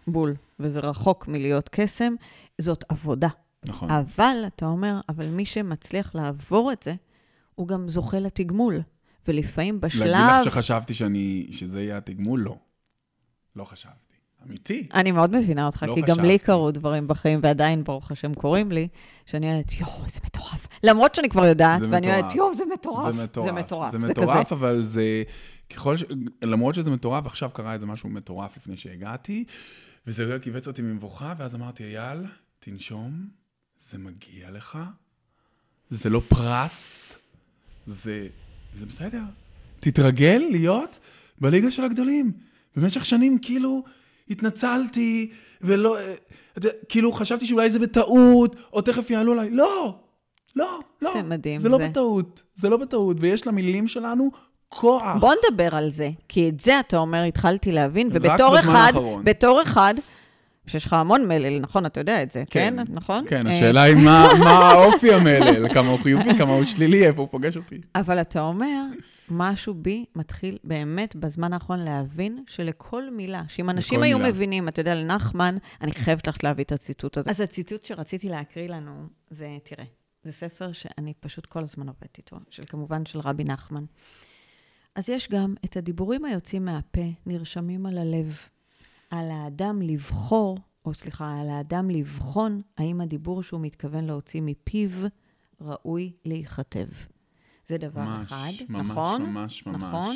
בול, וזה רחוק מלהיות קסם, זאת עבודה. נכון. אבל, אתה אומר, אבל מי שמצליח לעבור את זה, הוא גם זוכה לתגמול. ולפעמים בשלב... להגיד לך שחשבתי שזה יהיה התגמול? לא. לא חשבתי. אמיתי. אני מאוד מבינה אותך, לא כי חשבתי. גם לי קרו דברים בחיים, ועדיין, ברוך השם, קוראים לי, שאני אומרת, זה מטורף. למרות שאני כבר יודעת, ואני אומרת, זה מטורף. זה מטורף. זה מטורף, אבל זה... למרות שזה מטורף, עכשיו קרה איזה משהו מטורף לפני שהגעתי, וזה רגע קיבץ אותי ממבוכה, ואז אמרתי, אייל, תנשום, זה מגיע לך, זה לא פרס, זה בסדר. תתרגל להיות בליגה של הגדולים. במשך שנים כאילו התנצלתי, ולא, כאילו חשבתי שאולי זה בטעות, או תכף יעלו עליי. לא. זה מדהים. זה לא בטעות. זה לא בטעות, ויש למילים שלנו כוח. בוא נדבר על זה, כי את זה אתה אומר, התחלתי להבין, ובתור אחד, שיש לך המון מלל, נכון? אתה יודע את זה, כן? נכון? כן, השאלה היא מה האופי המלל, כמה הוא חיובי, כמה הוא שלילי, איפה הוא פוגש אותי. אבל אתה אומר, משהו בי מתחיל באמת בזמן האחרון להבין שלכל מילה, שאם אנשים היו מבינים, אתה יודע, לנחמן, אני חייבת לך להביא את הציטוט הזה. אז הציטוט שרציתי להקריא לנו, זה, תראה, זה ספר שאני פשוט כל הזמן עובדת איתו, כמובן של רבי נחמן. אז יש גם את הדיבורים היוצאים מהפה, נרשמים על הלב. על האדם לבחור, על האדם לבחון, האם הדיבור שהוא מתכוון להוציא מפיו, ראוי להיכתב. זה דבר אחד, נכון? ממש. נכון?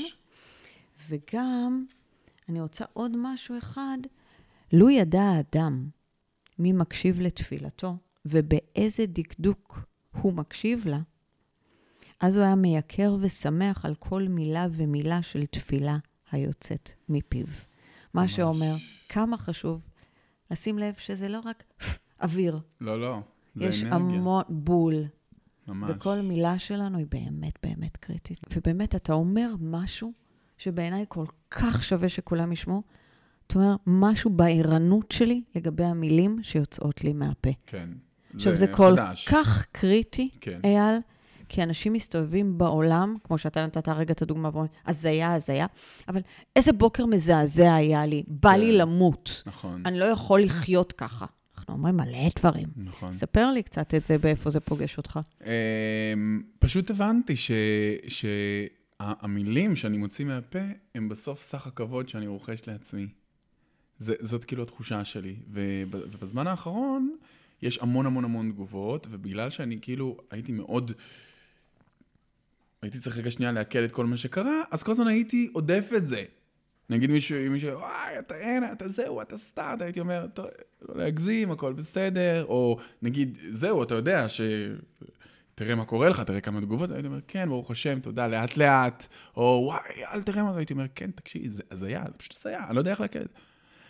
וגם, אני רוצה עוד משהו אחד, לו ידע האדם מי מקשיב לתפילתו, ובאיזה דקדוק הוא מקשיב לה, אז הוא היה מייקר ושמח על כל מילה ומילה של תפילה היוצאת מפיו. מה שאומר, כמה חשוב לשים לב שזה לא רק אוויר. לא, זה אנרגיה. יש המון בול. ממש. וכל מילה שלנו היא באמת באמת קריטית. ובאמת, אתה אומר משהו שבעיניי כל כך שווה שכולם ישמעו. אתה אומר, משהו בערנות שלי לגבי המילים שיוצאות לי מהפה. כן. עכשיו, זה כל כך קריטי, אייל, כי אנשים מסתובבים בעולם, כמו שאתה נתת רגע את הדוגמה, הזיה, אבל איזה בוקר מזעזע היה לי, בא לי למות. נכון. אני לא יכול לחיות ככה. אנחנו אומרים מלא דברים. נכון. ספר לי קצת את זה, באיפה זה פוגש אותך. פשוט הבנתי שהמילים שאני מוציא מהפה, הם בסוף סך הכבוד שאני רוכש לעצמי. זאת כאילו התחושה שלי. ובזמן האחרון, יש המון תגובות, ובגלל שאני כאילו הייתי צריך רגע שנייה להקל את כל מה שקרה, אז כל הזמן הייתי עודף את זה. נגיד מישהו, וואי, אתה אין, אתה זהו, אתה סטארט, הייתי אומר, לא להגזים, הכל בסדר, או נגיד, זהו, אתה יודע תראה מה קורה לך, תראה כמה תגובות, הייתי אומר, כן, ברוך השם, תודה, לאט לאט, או וואי, אל תראה מה זה, הייתי אומר, כן, תקשיב, זה הזיה, זה פשוט הזיה, אני לא יודע איך להקל את זה.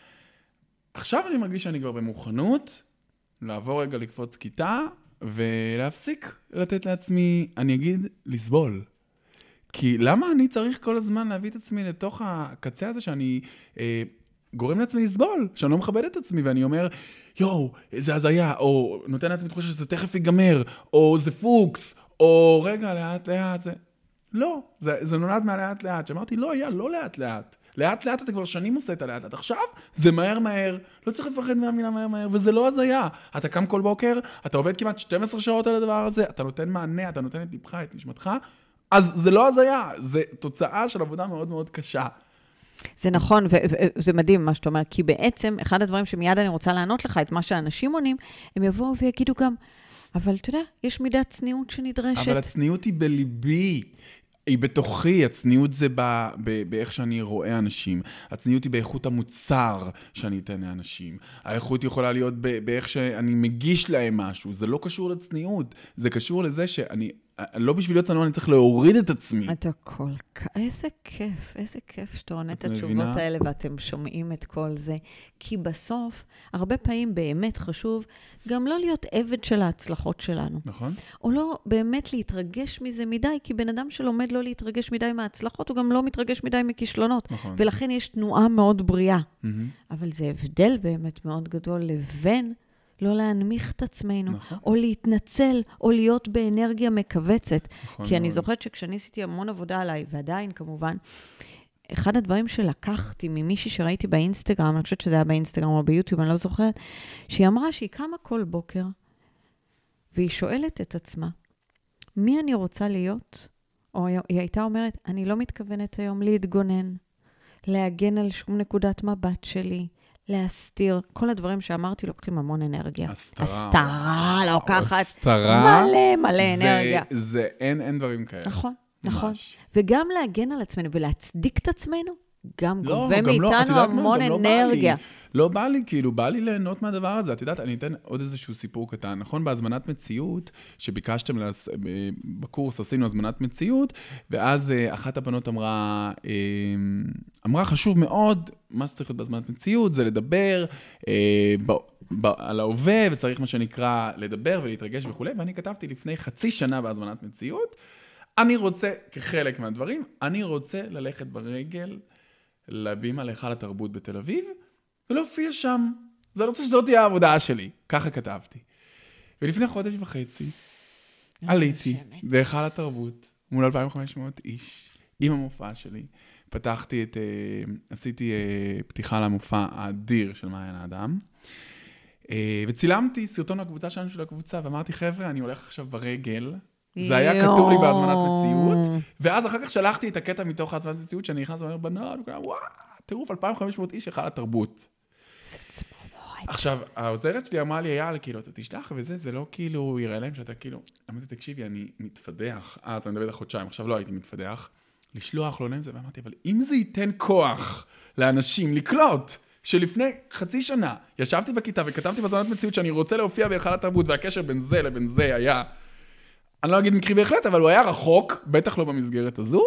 עכשיו אני מרגיש שאני כבר במוכנות, לעבור רגע לקפוץ כיתה, ולהפסיק לתת לעצמי, אני אגיד, לסבול. כי למה אני צריך כל הזמן להביא את עצמי לתוך הקצה הזה שאני גורם לעצמי לסבול, שאני לא מכבד את עצמי, ואני אומר, יואו, זה הזיה, או נותן לעצמי תחושה שזה תכף ייגמר, או זה פוקס, או רגע, לאט, זה... לא, זה נולד מהלאט לאט, שאמרתי, לא, לא לאט. לאט אתה כבר שנים עושה את הלאט. עכשיו זה מהר, לא צריך לפחד מהמילה מהר, וזה לא הזיה. אתה קם כל בוקר, אתה עובד כמעט 12 שעות על הדבר הזה, אתה נותן מענה, אתה נותן את ליבך, את נשמתך, אז זה לא הזיה, זה תוצאה של עבודה מאוד מאוד קשה. זה נכון, וזה מדהים מה שאתה אומר, כי בעצם אחד הדברים שמיד אני רוצה לענות לך, את מה שאנשים עונים, הם יבואו ויגידו גם, אבל אתה יודע, יש מידת צניעות שנדרשת. אבל הצניעות היא בליבי. היא בתוכי, הצניעות זה באיך שאני רואה אנשים. הצניעות היא באיכות המוצר שאני אתן לאנשים. האיכות יכולה להיות באיך שאני מגיש להם משהו. זה לא קשור לצניעות. זה קשור לזה שאני, לא בשביל להיות צנוע, אני צריך להוריד את עצמי. אתה כל כך, איזה כיף שאתה עונה את התשובות האלה, ואתם שומעים את כל זה. כי בסוף, הרבה פעמים באמת חשוב גם לא להיות עבד של ההצלחות שלנו. נכון. או לא באמת להתרגש מזה מדי, כי בן אדם שלומד לא להתרגש מדי מההצלחות, הוא גם לא מתרגש מדי מכישלונות. נכון. ולכן יש תנועה מאוד בריאה. אבל זה הבדל באמת מאוד גדול לבין לא להנמיך את עצמנו, נכון. או להתנצל, או להיות באנרגיה מקבצת. נכון כי אני מאוד. זוכרת שכשאני עשיתי המון עבודה עליי, ועדיין כמובן, אחד הדברים שלקחתי ממישהי שראיתי באינסטגרם, אני חושבת שזה היה באינסטגרם או ביוטיוב, אני לא זוכרת, שהיא אמרה שהיא קמה כל בוקר, והיא שואלת את עצמה, מי אני רוצה להיות? או היא הייתה אומרת, אני לא מתכוונת היום להתגונן, להגן על שום נקודת מבט שלי, להסתיר. כל הדברים שאמרתי לוקחים המון אנרגיה. הסתרה לוקחת מלא אנרגיה. אין דברים כאלה. נכון. וגם להגן על עצמנו ולהצדיק את עצמנו, גם גובה מאיתנו המון אנרגיה. לא בא לי, כאילו, בא לי ליהנות מהדבר הזה. את יודעת, אני אתן עוד איזשהו סיפור קטן. נכון, בהזמנת מציאות, שביקשתם בקורס, עשינו הזמנת מציאות, ואז אחת הבנות אמרה חשוב מאוד, מה שצריך להיות בהזמנת מציאות, זה לדבר על ההווה, וצריך מה שנקרא לדבר ולהתרגש וכו'. ואני כתבתי לפני חצי שנה בהזמנת מציאות, אני רוצה, כחלק מהדברים, אני רוצה ללכת ברגל לבימה להיכל התרבות בתל אביב, ולהופיע שם. זה לא רוצה שזאת תהיה העבודה שלי. ככה כתבתי. ולפני חודש וחצי, עליתי להיכל התרבות, מול 2,500 איש, עם המופע שלי. עשיתי פתיחה למופע האדיר של מעיין האדם, וצילמתי סרטון לקבוצה שלנו של הקבוצה, ואמרתי, חבר'ה, אני הולך עכשיו ברגל, זה היה כתוב לי בהזמנת מציאות, ואז אחר כך שלחתי את הקטע מתוך ההזמנת מציאות, שאני נכנס ואומר, בנות, וואו, טירוף, 2,500 איש היכל התרבות. זה צמרמורת. עכשיו, העוזרת שלי אמרה לי, אייל, כאילו, אתה תשלח וזה, זה לא כאילו, יראה להם שאתה כאילו, אמרתי, תקשיבי, אני מתפדח, אז אני מדבר חודשיים, עכשיו לא הייתי מתפדח, לשלוח, לא נעים זה, ואמרתי, אבל אם זה ייתן כוח לאנשים לקלוט, שלפני חצי שנה ישבתי בכיתה וכתבתי בהזמנת מציאות שאני רוצה להופיע בהיכל התרבות, והקשר בין זה לבין זה היה, אני לא אגיד מקרי בהחלט, אבל הוא היה רחוק, בטח לא במסגרת הזו,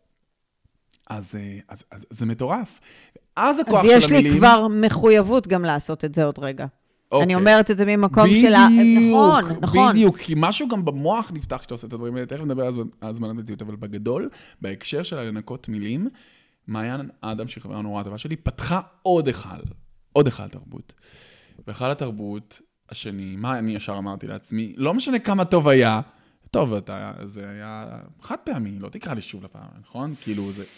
אז זה מטורף. אז הכוח של המילים... אז יש לי כבר מחויבות גם לעשות את זה עוד רגע. אני אומרת את זה ממקום שלה... נכון. בדיוק, כי משהו גם במוח נפתח כשאתה עושה את הדברים האלה, תכף נדבר על הזמנת מציאות, אבל בגדול, בהקשר של לנקות מילים, מעיין האדם שהיא חברה נורא הטובה שלי, פתחה עוד אחד תרבות. בהיכל התרבות השני, מה אני ישר אמרתי לעצמי, לא משנה כמה טוב היה, טוב, זה היה חד פעמי, לא תקרא לי שוב לפעם, נכון? כאילו זה...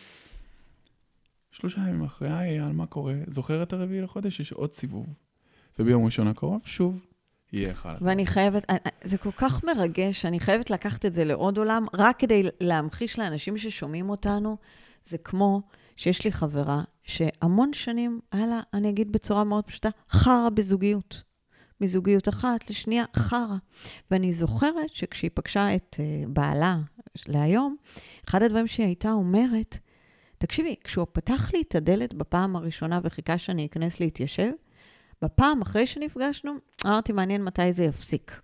3 ימים אחרי, על מה קורה? זוכרת 4 לחודש, יש עוד סיבוב. וביום ראשון הקרוב, שוב, יהיה אחד. ואני חייבת, זה כל כך מרגש, אני חייבת לקחת את זה לעוד עולם, רק כדי להמחיש לאנשים ששומעים אותנו, זה כמו שיש לי חברה, שהמון שנים, אני אגיד בצורה מאוד פשוטה, חרה בזוגיות. מזוגיות אחת לשנייה, חרה. ואני זוכרת שכשהיא פגשה את בעלה להיום, אחד הדברים שהיא הייתה אומרת, תקשיבי, כשהוא פתח לי את הדלת בפעם הראשונה וחיכה שאני אכנס להתיישב, בפעם אחרי שנפגשנו, אמרתי, מעניין מתי זה יפסיק.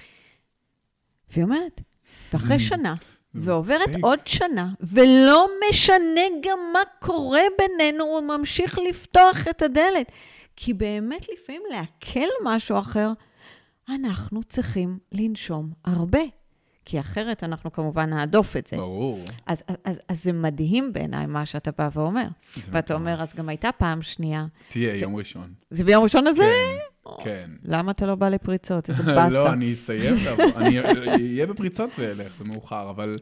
והיא אומרת, ואחרי שנה, ועוברת עוד שנה, ולא משנה גם מה קורה בינינו, הוא ממשיך לפתוח את הדלת. כי באמת לפעמים להקל משהו אחר, אנחנו צריכים לנשום הרבה. כי אחרת אנחנו כמובן נעדוף את זה. ברור. אז זה מדהים בעיניי מה שאתה בא ואומר. ואתה אומר, אז גם הייתה פעם שנייה. תהיה, יום ראשון. זה ביום ראשון הזה? כן. למה אתה לא בא לפריצות? איזה באסה. לא, אני אסיים, אני אהיה בפריצות ואלך, זה מאוחר, אבל...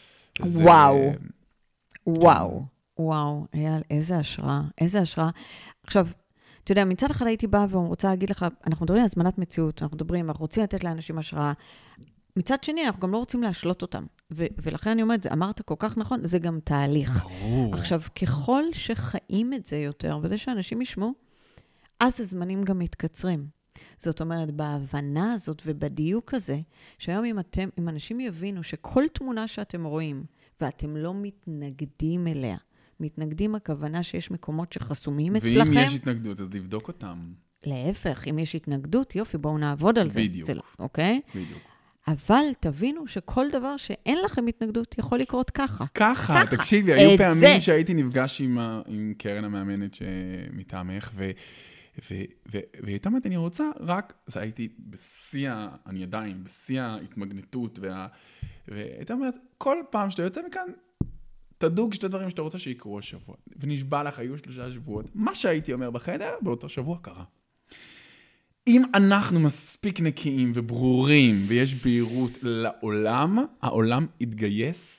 וואו, אייל, איזה השראה. עכשיו, אתה יודע, מצד אחד הייתי באה ורוצה להגיד לך, אנחנו מדברים על הזמנת מציאות, אנחנו רוצים לתת לאנשים השראה. מצד שני, אנחנו גם לא רוצים להשלות אותם. ולכן אני אומרת, אמרת כל כך נכון, זה גם תהליך. עכשיו, ככל שחיים את זה יותר, וזה שאנשים ישמעו, אז הזמנים גם מתקצרים. זאת אומרת, בהבנה הזאת ובדיוק הזה, שהיום אם אנשים יבינו שכל תמונה שאתם רואים, ואתם לא מתנגדים אליה, מתנגדים הכוונה שיש מקומות שחסומים אצלכם. ואם יש התנגדות, אז לבדוק אותם. להפך, אם יש התנגדות, יופי, בואו נעבוד על זה. בדיוק. אוקיי? בדיוק. אבל תבינו שכל דבר שאין לכם התנגדות יכול לקרות ככה. ככה, תקשיבי, היו פעמים שהייתי נפגש עם קרן המאמנת שמטעמך, והייתה אומרת, אני רוצה רק, אז הייתי אני עדיין בשיא ההתמגנטות, והייתה אומרת, כל פעם שאתה יוצא מכאן, תדוג 2 דברים שאתה רוצה שיקרו השבוע. ונשבע לך, היו 3 שבועות. מה שהייתי אומר בחדר, באותו שבוע קרה. אם אנחנו מספיק נקיים וברורים, ויש בהירות לעולם, העולם יתגייס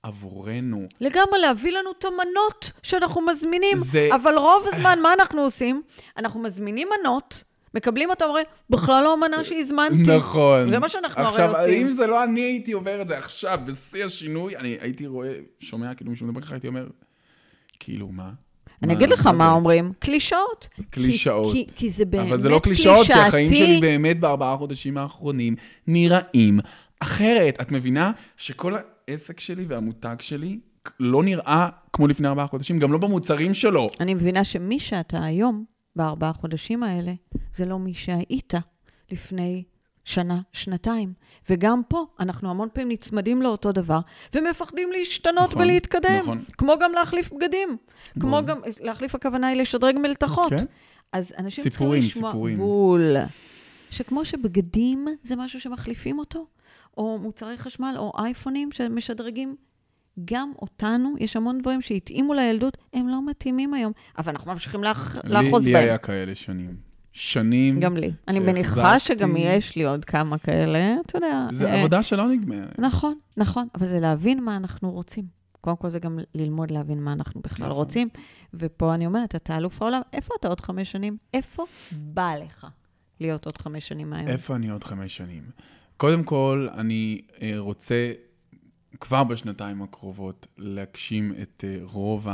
עבורנו. לגמרי להביא לנו את המנות שאנחנו מזמינים, אבל רוב הזמן מה אנחנו עושים? אנחנו מזמינים מנות, מקבלים אותם, אומרים, בכלל לא המנה שהזמנתי. נכון. זה מה שאנחנו הרי עכשיו, עושים. אם זה לא אני הייתי עובר את זה עכשיו, בשיא השינוי, אני הייתי רואה, שומע, כאילו מישהו מדבר ככה, הייתי אומר, כאילו, מה? אני אגיד לך מה אומרים, קלישאות. קלישאות. כי זה באמת אבל זה לא קלישאות, כי החיים שלי באמת ב4 חודשים האחרונים נראים אחרת. את מבינה שכל העסק שלי והמותג שלי לא נראה כמו לפני 4 חודשים, גם לא במוצרים שלו. אני מבינה שמי שאתה היום, ב4 חודשים האלה, זה לא מי שהיית לפני שנה, שנתיים. וגם פה, אנחנו המון פעמים נצמדים לאותו דבר, ומפחדים להשתנות נכון, ולהתקדם. נכון. כמו גם להחליף בגדים. כמו גם, להחליף הכוונה היא לשדרג מלתחות. כן. אז אנשים סיפורים, צריכים לשמוע סיפורים. בול. שכמו שבגדים זה משהו שמחליפים אותו, או מוצרי חשמל, או אייפונים שמשדרגים, גם אותנו, יש המון דברים שהתאימו לילדות, הם לא מתאימים היום. אבל אנחנו ממשיכים לאחוז בהם. לי היה כאלה שנים. גם לי. אני מניחה שגם יש לי עוד כמה כאלה, אתה יודע. זה עבודה שלא נגמרת. נכון, נכון. אבל זה להבין מה אנחנו רוצים. קודם כל זה גם ללמוד להבין מה אנחנו בכלל רוצים. ופה אני אומרת, אתה אלוף העולם, איפה אתה עוד 5 שנים? איפה בא לך להיות עוד 5 שנים מהיום? איפה אני עוד 5 שנים? קודם כל, אני רוצה כבר בשנתיים הקרובות להגשים את רוב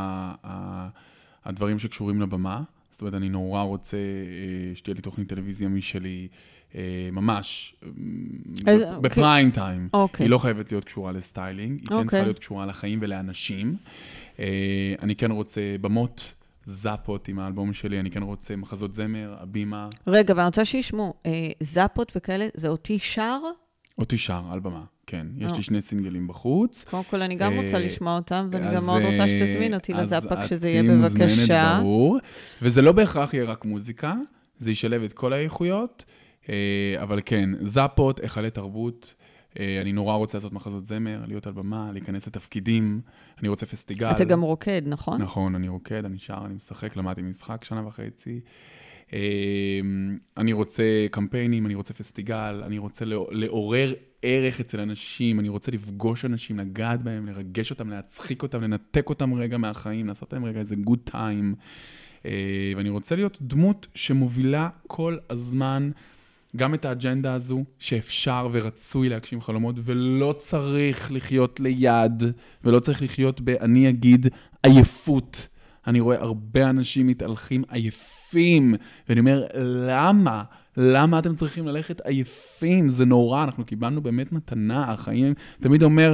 הדברים שקשורים לבמה. זאת אומרת, אני נורא רוצה שתהיה לי תוכנית טלוויזיה משלי, ממש, בפריים טיים. היא לא חייבת להיות קשורה לסטיילינג, היא כן צריכה להיות קשורה לחיים ולאנשים. אני כן רוצה במות, זאפות עם האלבום שלי, אני כן רוצה מחזות זמר, הבימה. רגע, ואני רוצה שישמעו, זאפות וכאלה, זה אותי שר? אותי שר, על במה, כן. יש לי 2 סינגלים בחוץ. קודם כל, אני גם רוצה לשמוע אותם, ואני גם מאוד רוצה שתזמין אותי לזאפק, שזה יהיה אז בבקשה. את מוזמנת, ברור. וזה לא בהכרח יהיה רק מוזיקה, זה ישלב את כל האיכויות, אבל כן, זאפות, היכלי תרבות, אני נורא רוצה לעשות מחזות זמר, להיות על במה, להיכנס לתפקידים, אני רוצה פסטיגל. אתה גם רוקד, נכון? נכון, אני רוקד, אני שר, אני משחק, למדתי משחק 1.5 שנה. אני רוצה קמפיינים, אני רוצה פסטיגל, אני רוצה לעורר ערך אצל אנשים, אני רוצה לפגוש אנשים, לגעת בהם, לרגש אותם, להצחיק אותם, לנתק אותם רגע מהחיים, לעשות להם רגע איזה good time. ואני רוצה להיות דמות שמובילה כל הזמן גם את האג'נדה הזו, שאפשר ורצוי להגשים חלומות, ולא צריך לחיות ליד, ולא צריך לחיות אני אגיד, עייפות. אני רואה הרבה אנשים מתהלכים עייפים, ואני אומר, למה? למה אתם צריכים ללכת עייפים? זה נורא, אנחנו קיבלנו באמת מתנה, החיים, תמיד אומר,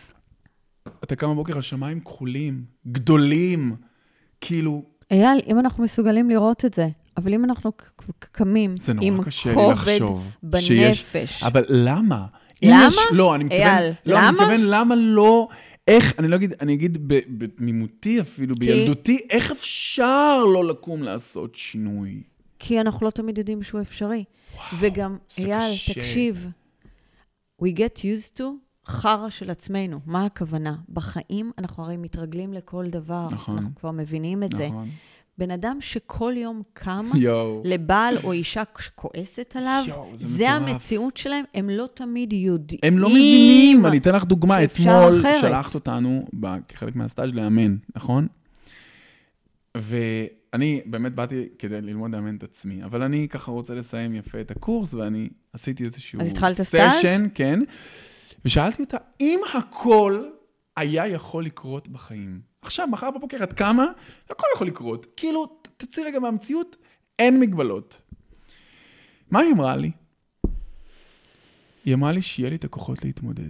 אתה קם בבוקר, השמיים כחולים, גדולים, כאילו... אייל, אם אנחנו מסוגלים לראות את זה, אבל אם אנחנו קמים עם כובד בנפש. אבל למה? למה? לא, אני מתכוון, למה לא... איך, אני אגיד בתמימותי אפילו, בילדותי, איך אפשר לא לקום לעשות שינוי? כי אנחנו לא תמיד יודעים שהוא אפשרי. וגם, אייל, תקשיב, we get used to חרה של עצמנו. מה הכוונה? בחיים אנחנו הרי מתרגלים לכל דבר. נכון. אנחנו כבר מבינים את זה. נכון. בן אדם שכל יום קם לבעל או אישה שכועסת עליו, זה המציאות שלהם, הם לא תמיד יודעים. הם לא מבינים, אני אתן לך דוגמה, אתמול שלחת אותנו, כחלק מהסטאז' לאמן, נכון? ואני באמת באתי כדי ללמוד לאמן את עצמי, אבל אני ככה רוצה לסיים יפה את הקורס, ואני עשיתי איזשהו סשן, כן, ושאלתי אותה, אם הכל היה יכול לקרות בחיים, עכשיו, מחר בבוקר, את כמה? הכל יכול לקרות. כאילו, תצאי רגע מהמציאות, אין מגבלות. מה היא אמרה לי? היא אמרה לי שיהיה לי את הכוחות להתמודד.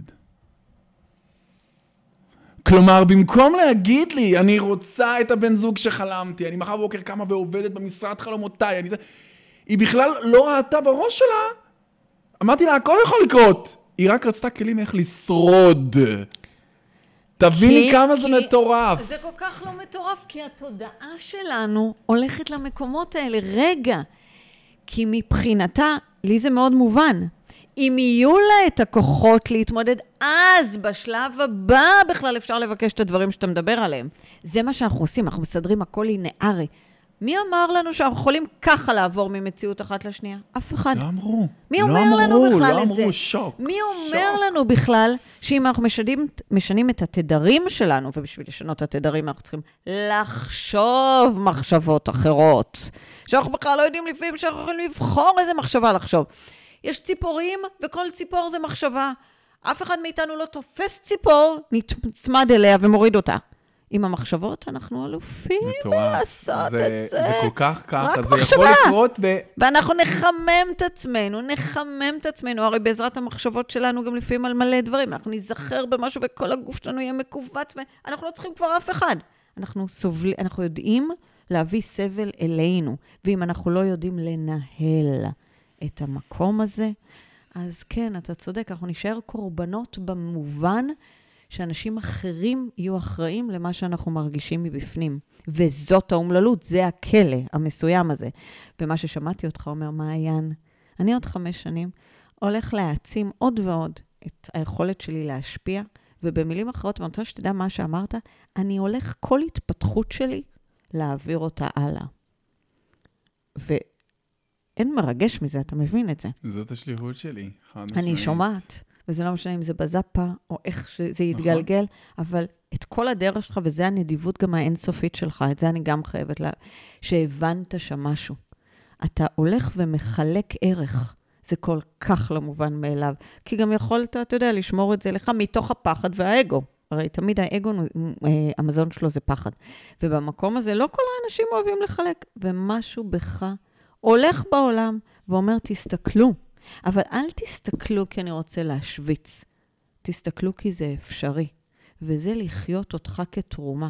כלומר, במקום להגיד לי, אני רוצה את הבן זוג שחלמתי, אני מחר בבוקר קמה ועובדת במשרד חלומותיי, היא בכלל לא ראתה בראש שלה. אמרתי לה, הכל יכול לקרות. היא רק רצתה כלים איך לשרוד. תביני כמה זה מטורף. זה כל כך לא מטורף, כי התודעה שלנו הולכת למקומות האלה. רגע, כי מבחינתה, לי זה מאוד מובן. אם יהיו לה את הכוחות להתמודד, אז בשלב הבא בכלל אפשר לבקש את הדברים שאתה מדבר עליהם. זה מה שאנחנו עושים, אנחנו מסדרים הכל לינארי. מי אמר לנו שאנחנו יכולים ככה לעבור ממציאות אחת לשנייה? אף אחד. לא אמרו. מי אומר לנו בכלל את זה? לא אמרו, שוק. מי אומר לנו בכלל שאם אנחנו משנים את התדרים שלנו, ובשביל לשנות את התדרים אנחנו צריכים לחשוב מחשבות אחרות, שאנחנו בכלל לא יודעים לפעמים שאנחנו יכולים לבחור איזה מחשבה לחשוב. יש ציפורים, וכל ציפור זה מחשבה. אף אחד מאיתנו לא תופס ציפור, נצמד אליה ומוריד אותה. עם המחשבות אנחנו אלופים לעשות את זה. זה כל כך ככה, זה יכול לקרות ואנחנו נחמם את עצמנו, הרי בעזרת המחשבות שלנו גם לפעמים על מלא דברים, אנחנו נזכר במשהו וכל הגוף שלנו יהיה מקובץ, אנחנו לא צריכים כבר אף אחד. אנחנו יודעים להביא סבל אלינו, ואם אנחנו לא יודעים לנהל את המקום הזה, אז כן, אתה צודק, אנחנו נשאר קורבנות במובן שאנשים אחרים יהיו אחראים למה שאנחנו מרגישים מבפנים. וזאת האומללות, זה הכלא המסוים הזה. ומה ששמעתי אותך אומר, מעיין, אני עוד 5 שנים הולך להעצים עוד ועוד את היכולת שלי להשפיע, ובמילים אחרות, ואני רוצה שתדע מה שאמרת, אני הולך כל התפתחות שלי להעביר אותה הלאה. ואין מרגש מזה, אתה מבין את זה. זאת השליחות שלי. אני שומעת. וזה לא משנה אם זה בזאפה, או איך שזה יתגלגל, נכון. אבל את כל הדרך שלך, וזה הנדיבות גם האינסופית שלך, את זה אני גם חייבת שהבנת שם משהו. אתה הולך ומחלק ערך, זה כל כך לא מובן מאליו, כי גם יכולת, אתה יודע, לשמור את זה לך מתוך הפחד והאגו. הרי תמיד האגו, המזון שלו זה פחד. ובמקום הזה לא כל האנשים אוהבים לחלק, ומשהו בך הולך בעולם, ואומר, תסתכלו, אבל אל תסתכלו כי אני רוצה להשוויץ. תסתכלו כי זה אפשרי. וזה לחיות אותך כתרומה.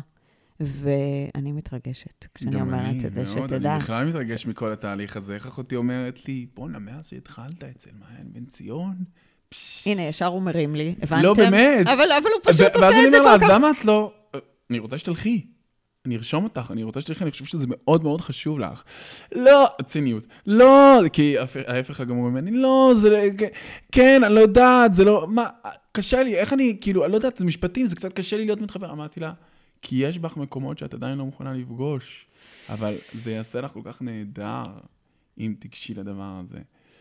ואני מתרגשת כשאני אומרת את זה, שתדע. אני בכלל מתרגש מכל התהליך הזה. איך אחותי אומרת לי, בוא נמאז שהתחלת אצל מעיין בן ציון. הנה, ישר הוא מרים לי. הבנתם? לא, באמת. אבל הוא פשוט עושה את זה כל כך. ואז אני אומר לה, אז למה את לא... אני רוצה שתלכי. אני ארשום אותך, אני רוצה שתלכי, אני חושב שזה מאוד מאוד חשוב לך. לא, ציניות. לא, כי ההפך הגמור ממני, לא, זה... כן, אני לא יודעת, זה לא... מה, קשה לי, איך אני, כאילו, אני לא יודעת, זה משפטים, זה קצת קשה לי להיות מתחבר. אמרתי לה, כי יש בך מקומות שאת עדיין לא מוכנה לפגוש, אבל זה יעשה לך כל כך נהדר, אם תגשי לדבר הזה.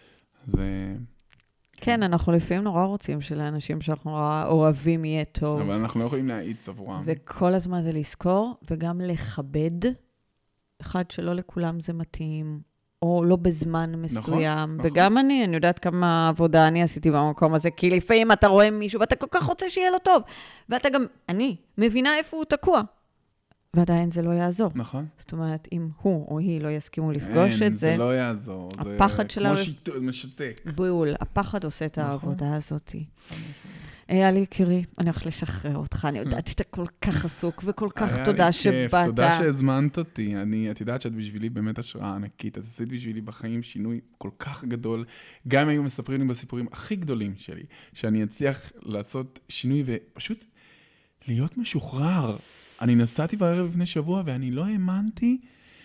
זה... כן, אנחנו לפעמים נורא רוצים שלאנשים שאנחנו אוהבים יהיה טוב. אבל אנחנו לא יכולים להעיץ עבורם. וכל הזמן זה לזכור, וגם לכבד, אחד שלא לכולם זה מתאים, או לא בזמן מסוים. נכון. וגם אני יודעת כמה עבודה אני עשיתי במקום הזה, כי לפעמים אתה רואה מישהו, ואתה כל כך רוצה שיהיה לו טוב. ואתה גם, אני מבינה איפה הוא תקוע. ועדיין זה לא יעזור. נכון. זאת אומרת, אם הוא או היא לא יסכימו לפגוש את זה, זה לא יעזור. הפחד שלנו... כמו משתק. בול, הפחד עושה את העבודה הזאת. אייל יקירי, אני הולך לשחרר אותך, אני יודעת שאתה כל כך עסוק, וכל כך תודה שבאת. תודה שהזמנת אותי. את יודעת שאת בשבילי באמת השראה ענקית. את עשית בשבילי בחיים שינוי כל כך גדול. גם אם היו מספרים לי בסיפורים הכי גדולים שלי, שאני אצליח לעשות שינוי ופשוט להיות משוחרר. אני נסעתי בערב לפני שבוע, ואני לא האמנתי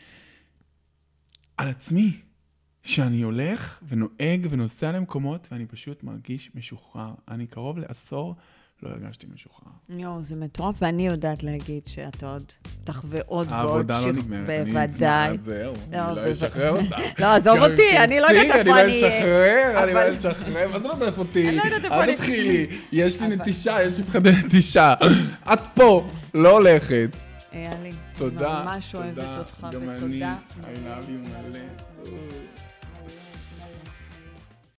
על עצמי, שאני הולך ונוהג ונוסע למקומות, ואני פשוט מרגיש משוחרר. אני קרוב לעשור, לא הרגשתי משוחרר. יו, זה מטורף, ואני יודעת להגיד שאתה עוד תחווה עוד ועוד. העבודה לא נגמרת, אני אצמח את זהו, אני לא אשחרר אותה. לא, עזוב אותי, אני לא יודעת איפה אני... אני לא אשחרר, מה זה לא יודעת אותי? אל תתחילי, יש לי נטישה, יש לי פחדי נטישה. את פה, לא הולכת. איילי, תודה, ממש אוהבת אותך, גם אני, I love you מלא.